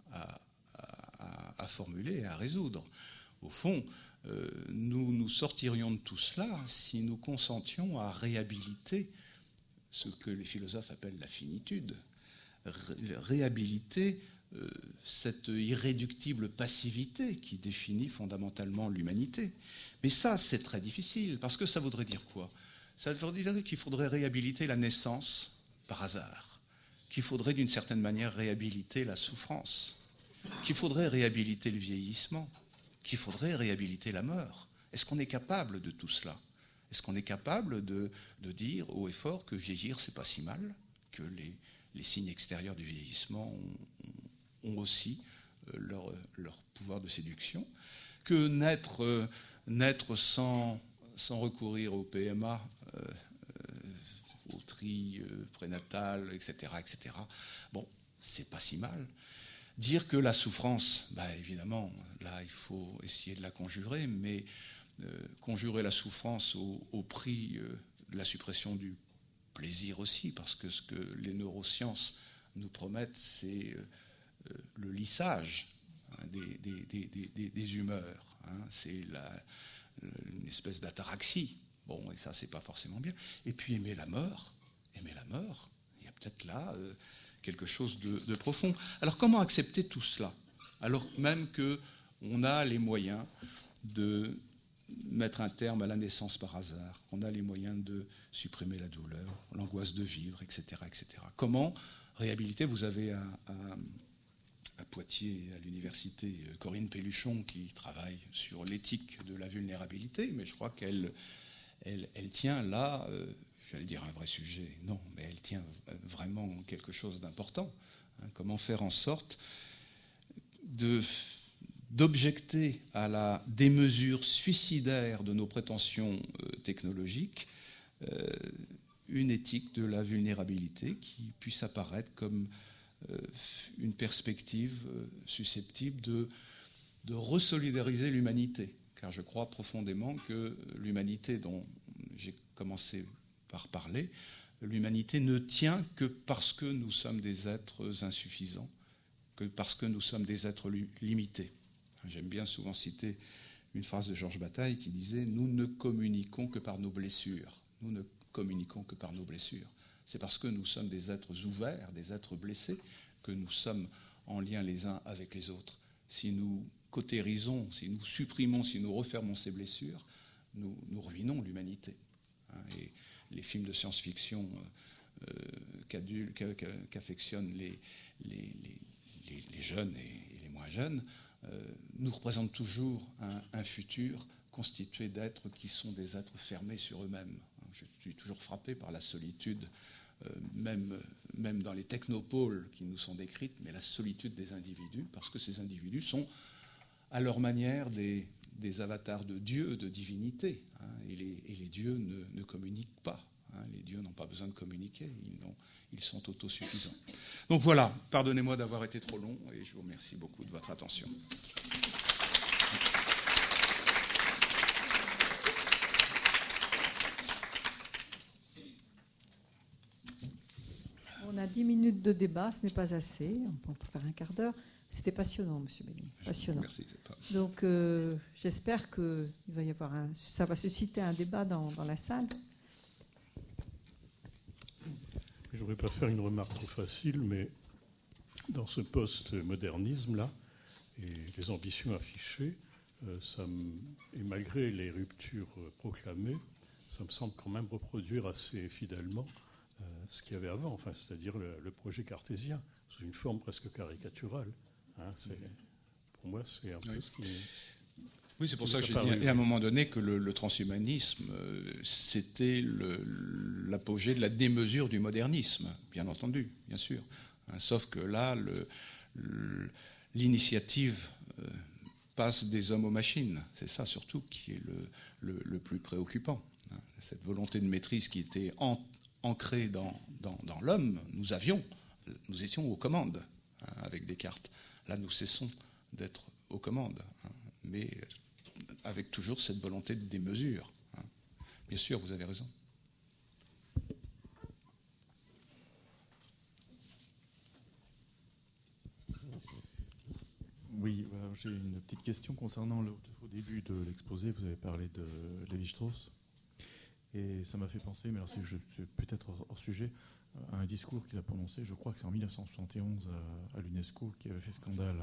à formuler et à résoudre. Au fond, nous sortirions de tout cela si nous consentions à réhabiliter ce que les philosophes appellent la finitude, réhabiliter cette irréductible passivité qui définit fondamentalement l'humanité. Mais ça, c'est très difficile, parce que ça voudrait dire quoi? Ça voudrait dire qu'il faudrait réhabiliter la naissance par hasard, qu'il faudrait d'une certaine manière réhabiliter la souffrance, qu'il faudrait réhabiliter le vieillissement, qu'il faudrait réhabiliter la mort. Est-ce qu'on est capable de tout cela? Est-ce qu'on est capable de dire haut et fort que vieillir, c'est pas si mal, que les signes extérieurs du vieillissement ont aussi leur pouvoir de séduction, que naître sans recourir au PMA, au tri prénatal, etc., bon, c'est pas si mal. Dire que la souffrance, évidemment, là, il faut essayer de la conjurer, mais conjurer la souffrance au prix de la suppression du plaisir aussi, parce que ce que les neurosciences nous promettent, c'est le lissage des humeurs. C'est une espèce d'ataraxie. Bon, et ça, c'est pas forcément bien. Et puis aimer la mort, il y a peut-être là quelque chose de profond. Alors comment accepter tout cela, alors même qu'on a les moyens de mettre un terme à la naissance par hasard, qu'on a les moyens de supprimer la douleur, l'angoisse de vivre, etc., etc. Comment réhabiliter? Vous avez à Poitiers, à l'université, Corinne Pelluchon, qui travaille sur l'éthique de la vulnérabilité, mais je crois qu'elle tient là, j'allais dire un vrai sujet, non, mais elle tient vraiment quelque chose d'important. Comment faire en sorte d'objecter à la démesure suicidaire de nos prétentions technologiques une éthique de la vulnérabilité qui puisse apparaître comme une perspective susceptible de resolidariser l'humanité. Car je crois profondément que l'humanité dont j'ai commencé par parler, l'humanité ne tient que parce que nous sommes des êtres insuffisants, que parce que nous sommes des êtres limités. J'aime bien souvent citer une phrase de Georges Bataille qui disait « Nous ne communiquons que par nos blessures. Nous ne communiquons que par nos blessures. » C'est parce que nous sommes des êtres ouverts, des êtres blessés, que nous sommes en lien les uns avec les autres. Si nous cautérisons, si nous supprimons, si nous refermons ces blessures, nous ruinons l'humanité. Et les films de science-fiction qu'affectionnent les jeunes et les moins jeunes nous représentent toujours un futur constituée d'êtres qui sont des êtres fermés sur eux-mêmes. Je suis toujours frappé par la solitude, même dans les technopoles qui nous sont décrites, mais la solitude des individus, parce que ces individus sont, à leur manière, des avatars de Dieu, de divinité. Et les dieux ne communiquent pas. Les dieux n'ont pas besoin de communiquer, ils sont autosuffisants. Donc voilà, pardonnez-moi d'avoir été trop long et je vous remercie beaucoup de votre attention. On a 10 minutes de débat, ce n'est pas assez, on peut faire un quart d'heure. C'était passionnant, M. Bellini, passionnant. Merci. Donc j'espère que ça va susciter un débat dans la salle. Je ne voudrais pas faire une remarque trop facile, mais dans ce post-modernisme-là, et les ambitions affichées, et malgré les ruptures proclamées, ça me semble quand même reproduire assez fidèlement ce qu'il y avait avant, c'est-à-dire le projet cartésien, sous une forme presque caricaturale. Pour moi, c'est un peu ce qui est... Oui, c'est pour ça que j'ai dit à un moment donné que le transhumanisme, c'était l'apogée de la démesure du modernisme, bien entendu, bien sûr. Sauf que là, l'initiative passe des hommes aux machines. C'est ça surtout qui est le plus préoccupant. Cette volonté de maîtrise qui était ancrée dans l'homme, nous étions aux commandes avec Descartes. Là, nous cessons d'être aux commandes, mais avec toujours cette volonté de démesure. Bien sûr, vous avez raison. Oui, voilà, j'ai une petite question concernant au début de l'exposé, vous avez parlé de Lévi-Strauss, et ça m'a fait penser, mais alors c'est peut-être hors sujet, à un discours qu'il a prononcé, je crois que c'est en 1971 à l'UNESCO, qui avait fait scandale.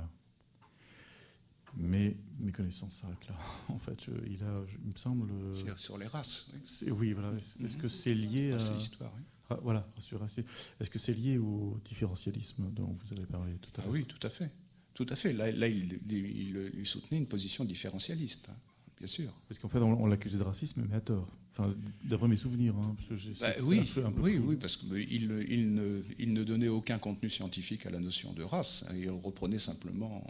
Mais mes connaissances s'arrêtent là. En fait, il me semble... C'est sur les races. Oui, oui voilà. Est-ce que c'est lié à... C'est l'histoire, oui. Voilà, est-ce que c'est lié au différentialisme dont vous avez parlé tout à l'heure? Oui, tout à fait. Tout à fait. Là il soutenait une position différentialiste, bien sûr. Parce qu'en fait, on l'accusait de racisme, mais à tort. Enfin, d'après mes souvenirs. Parce que oui, parce qu'il ne donnait aucun contenu scientifique à la notion de race. Il reprenait simplement...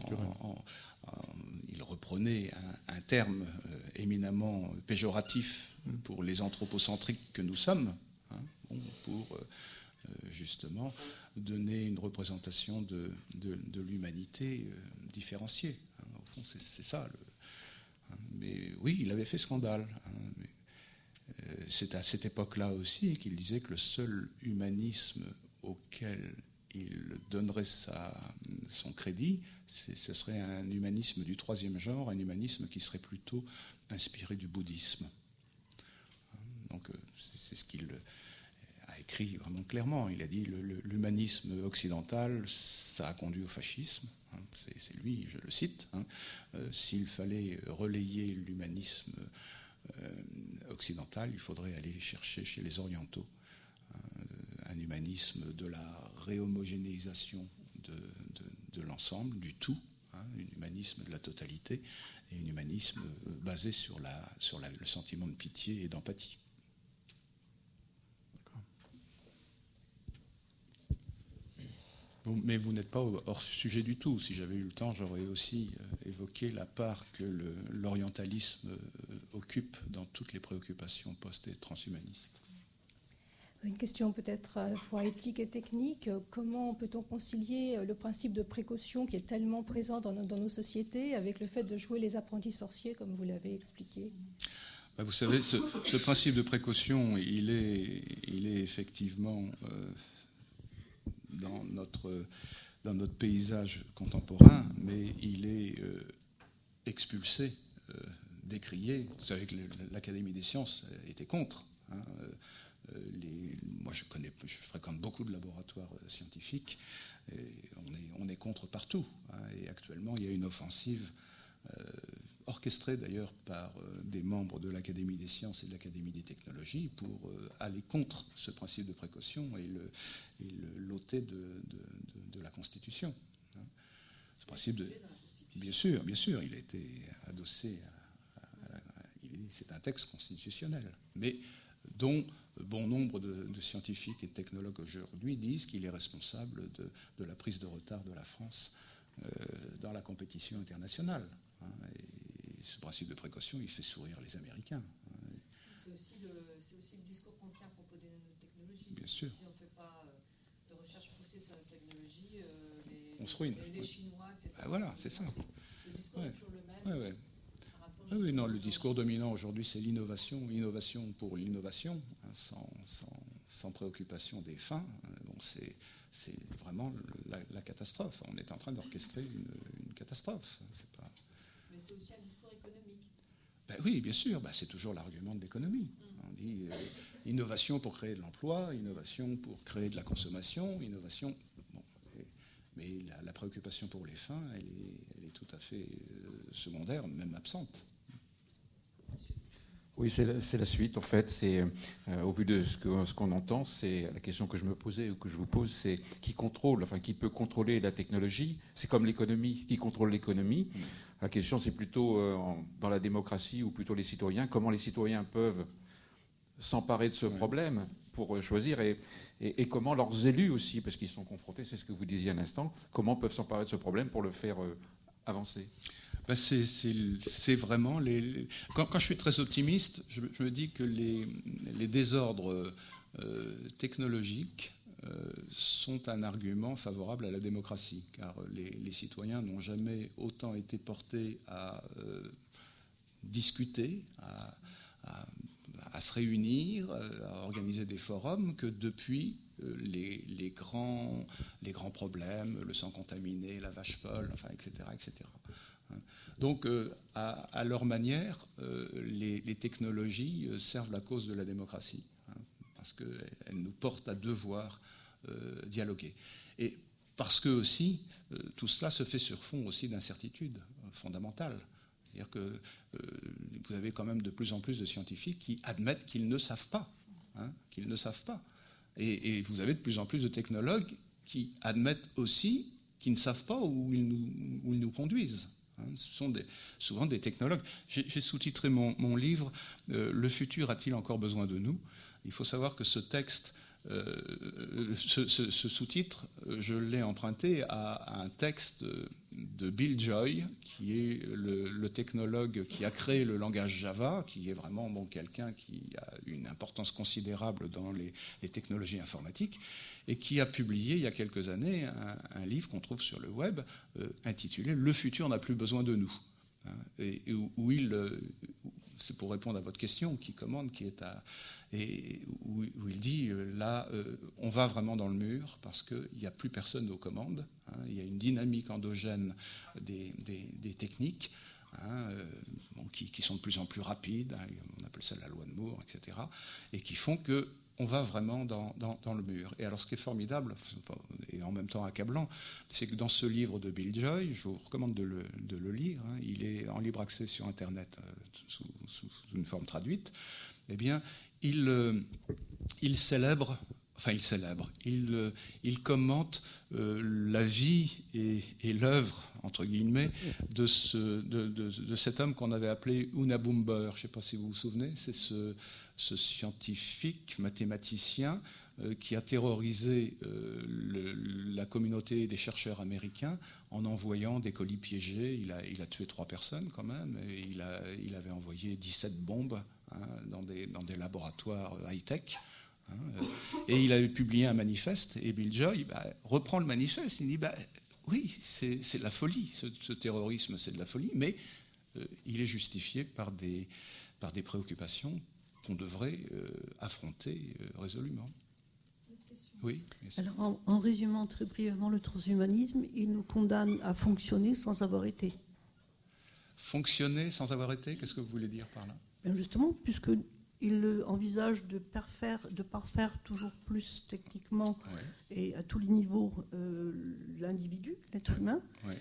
il reprenait un terme éminemment péjoratif pour les anthropocentriques que nous sommes, pour justement donner une représentation de l'humanité différenciée. Au fond, c'est ça. Mais oui, il avait fait scandale. C'est à cette époque-là aussi qu'il disait que le seul humanisme auquel il donnerait son crédit, ce serait un humanisme du troisième genre, un humanisme qui serait plutôt inspiré du bouddhisme. Donc c'est ce qu'il a écrit vraiment clairement. Il a dit l'humanisme occidental, ça a conduit au fascisme. C'est lui, je le cite. S'il fallait relayer l'humanisme occidental, il faudrait aller chercher chez les orientaux un humanisme de la réhomogénéisation de l'ensemble, du tout, un humanisme de la totalité, et un humanisme basé sur le sentiment de pitié et d'empathie. Mais vous n'êtes pas hors sujet du tout. Si j'avais eu le temps, j'aurais aussi évoqué la part que l'orientalisme occupe dans toutes les préoccupations post- et transhumanistes. Une question peut-être à la fois éthique et technique. Comment peut-on concilier le principe de précaution qui est tellement présent dans nos sociétés avec le fait de jouer les apprentis sorciers, comme vous l'avez expliqué ? Vous savez, ce principe de précaution, il est effectivement... dans notre paysage contemporain, mais il est expulsé, décrié. Vous savez que l'Académie des sciences était contre. Moi, je fréquente beaucoup de laboratoires scientifiques, et on est contre partout. Et actuellement, il y a une offensive orchestrée d'ailleurs par des membres de l'Académie des sciences et de l'Académie des technologies pour aller contre ce principe de précaution et l'ôter de la Constitution. Ce principe bien sûr, il a été adossé à la c'est un texte constitutionnel, mais dont bon nombre de scientifiques et de technologues aujourd'hui disent qu'il est responsable de la prise de retard de la France dans la compétition internationale. Et ce principe de précaution, il fait sourire les Américains. C'est aussi le discours qu'on tient à propos des nanotechnologies. Bien sûr. Si on ne fait pas de recherche poussée sur la technologie, on se ruine. Les Chinois, etc. Voilà, c'est ça. Le discours est toujours le même. Ouais. Oui, non, le discours dominant aujourd'hui, c'est l'innovation pour l'innovation, sans préoccupation des fins. Bon, c'est vraiment la catastrophe. On est en train d'orchestrer une catastrophe. Mais c'est aussi un discours économique. Ben oui, bien sûr. Ben, c'est toujours l'argument de l'économie. On dit innovation pour créer de l'emploi, innovation pour créer de la consommation, innovation. Bon, mais la préoccupation pour les fins, elle est tout à fait secondaire, même absente. Oui, c'est la suite. En fait, c'est au vu de ce qu'on entend, c'est la question que je me posais ou que je vous pose, c'est qui peut contrôler la technologie. C'est comme l'économie, qui contrôle l'économie. La question, c'est plutôt dans la démocratie ou plutôt les citoyens. Comment les citoyens peuvent s'emparer de ce problème pour choisir et comment leurs élus aussi, parce qu'ils sont confrontés, c'est ce que vous disiez à l'instant, comment peuvent s'emparer de ce problème pour le faire avancer. Ben c'est vraiment quand je suis très optimiste, je me dis que les désordres technologiques sont un argument favorable à la démocratie, car les citoyens n'ont jamais autant été portés à discuter, à se réunir, à organiser des forums que depuis les grands problèmes, le sang contaminé, la vache folle, enfin, etc., etc. Donc, à leur manière, les technologies servent la cause de la démocratie, parce qu'elles nous portent à devoir dialoguer. Et parce que aussi, tout cela se fait sur fond aussi d'incertitudes fondamentales. C'est-à-dire que vous avez quand même de plus en plus de scientifiques qui admettent qu'ils ne savent pas. Qu'ils ne savent pas. Et vous avez de plus en plus de technologues qui admettent aussi qu'ils ne savent pas où ils nous conduisent. Ce sont souvent des technologues. J'ai sous-titré mon livre « Le futur a-t-il encore besoin de nous ?» Il faut savoir que ce texte, ce sous-titre, je l'ai emprunté à un texte de Bill Joy, qui est le technologue qui a créé le langage Java, qui est vraiment quelqu'un qui a une importance considérable dans les technologies informatiques, et qui a publié il y a quelques années un livre qu'on trouve sur le web intitulé « Le futur n'a plus besoin de nous ». Et où c'est pour répondre à votre question, qui commande, et où il dit, là, on va vraiment dans le mur, parce qu'il n'y a plus personne aux commandes, il y a une dynamique endogène des techniques, qui sont de plus en plus rapides, on appelle ça la loi de Moore, etc., et qui font que on va vraiment dans le mur. Et alors, ce qui est formidable, et en même temps accablant, c'est que dans ce livre de Bill Joy, je vous recommande de le lire, il est en libre accès sur Internet sous une forme traduite, eh bien, il commente la vie et l'œuvre, entre guillemets, de cet homme qu'on avait appelé Una Boomber. Je ne sais pas si vous vous souvenez, c'est ce scientifique, mathématicien, qui a terrorisé la communauté des chercheurs américains en envoyant des colis piégés. Il a tué 3 personnes quand même, et il avait envoyé 17 bombes dans des laboratoires high-tech. Et il avait publié un manifeste, et Bill Joy reprend le manifeste, il dit oui, c'est de la folie, ce terrorisme, c'est de la folie, mais il est justifié par des préoccupations qu'on devrait affronter résolument. Oui. Alors, en résumant très brièvement le transhumanisme, il nous condamne à fonctionner sans avoir été. Fonctionner sans avoir été, qu'est-ce que vous voulez dire par là ? Bien justement, puisqu'il envisage de parfaire toujours plus techniquement et à tous les niveaux l'individu, l'être humain.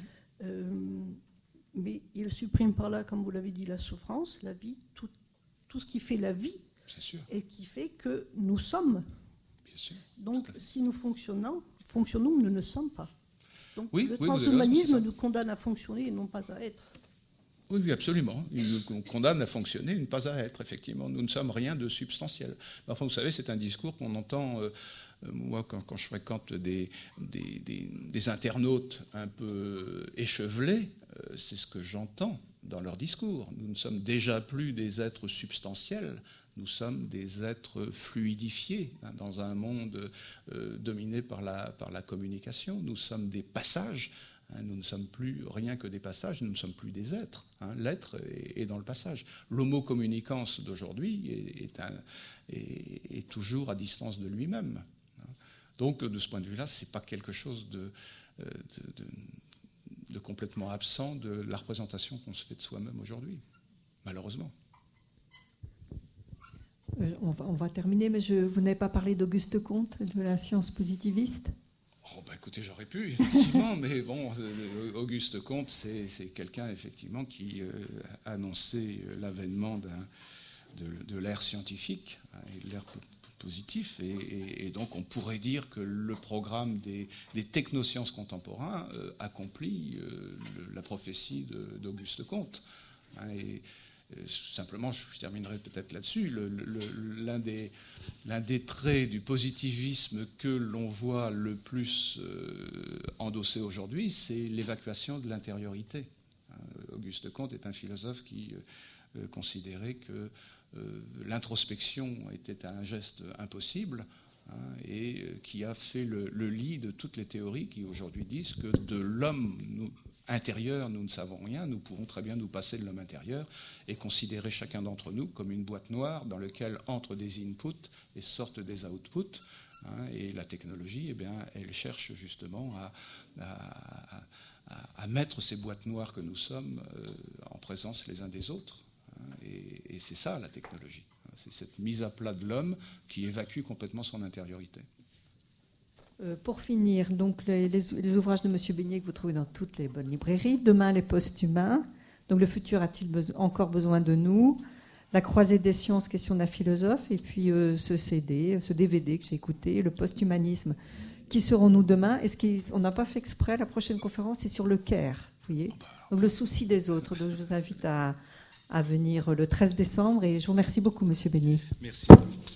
Mais il supprime par là, comme vous l'avez dit, la souffrance, la vie, tout ce qui fait la vie, et qui fait que nous sommes. Bien sûr, donc, si nous fonctionnons, nous ne sommes pas. Donc, le transhumanisme nous condamne à fonctionner et non pas à être. Oui, absolument. Il nous condamne à fonctionner, ne pas à être, effectivement. Nous ne sommes rien de substantiel. Enfin, vous savez, c'est un discours qu'on entend, moi, quand je fréquente des internautes un peu échevelés, c'est ce que j'entends dans leur discours. Nous ne sommes déjà plus des êtres substantiels, nous sommes des êtres fluidifiés dans un monde dominé par la communication. Nous sommes des passages. Nous ne sommes plus rien que des passages, nous ne sommes plus des êtres. L'être est dans le passage. L'homo communicans d'aujourd'hui est toujours à distance de lui-même. Donc, de ce point de vue-là, ce n'est pas quelque chose de complètement absent de la représentation qu'on se fait de soi-même aujourd'hui, malheureusement. On va terminer, mais vous n'avez pas parlé d'Auguste Comte, de la science positiviste ? Écoutez, j'aurais pu, effectivement, mais bon, Auguste Comte, c'est quelqu'un, effectivement, qui a annoncé l'avènement de l'ère scientifique, et de l'ère positif, et donc on pourrait dire que le programme des technosciences contemporains accomplit la prophétie d'Auguste Comte. Et simplement, je terminerai peut-être là-dessus, l'un des traits du positivisme que l'on voit le plus endossé aujourd'hui, c'est l'évacuation de l'intériorité. Auguste Comte est un philosophe qui considérait que l'introspection était un geste impossible, et qui a fait le lit de toutes les théories qui aujourd'hui disent que de l'homme intérieur, nous ne savons rien, nous pouvons très bien nous passer de l'homme intérieur et considérer chacun d'entre nous comme une boîte noire dans laquelle entrent des inputs et sortent des outputs. Et la technologie, eh bien, elle cherche justement à mettre ces boîtes noires que nous sommes en présence les uns des autres. Et c'est ça la technologie. C'est cette mise à plat de l'homme qui évacue complètement son intériorité. Pour finir, donc les ouvrages de M. Beignet que vous trouvez dans toutes les bonnes librairies. Demain, les post-humains. Donc le futur a-t-il encore besoin de nous? La croisée des sciences, question d'un philosophe. Et puis ce DVD que j'ai écouté, le post-humanisme. Qui serons-nous demain? On n'a pas fait exprès, la prochaine conférence, c'est sur le care. Vous voyez, donc le souci des autres. Donc je vous invite à venir le 13 décembre. Et je vous remercie beaucoup, M. Beignet. Merci.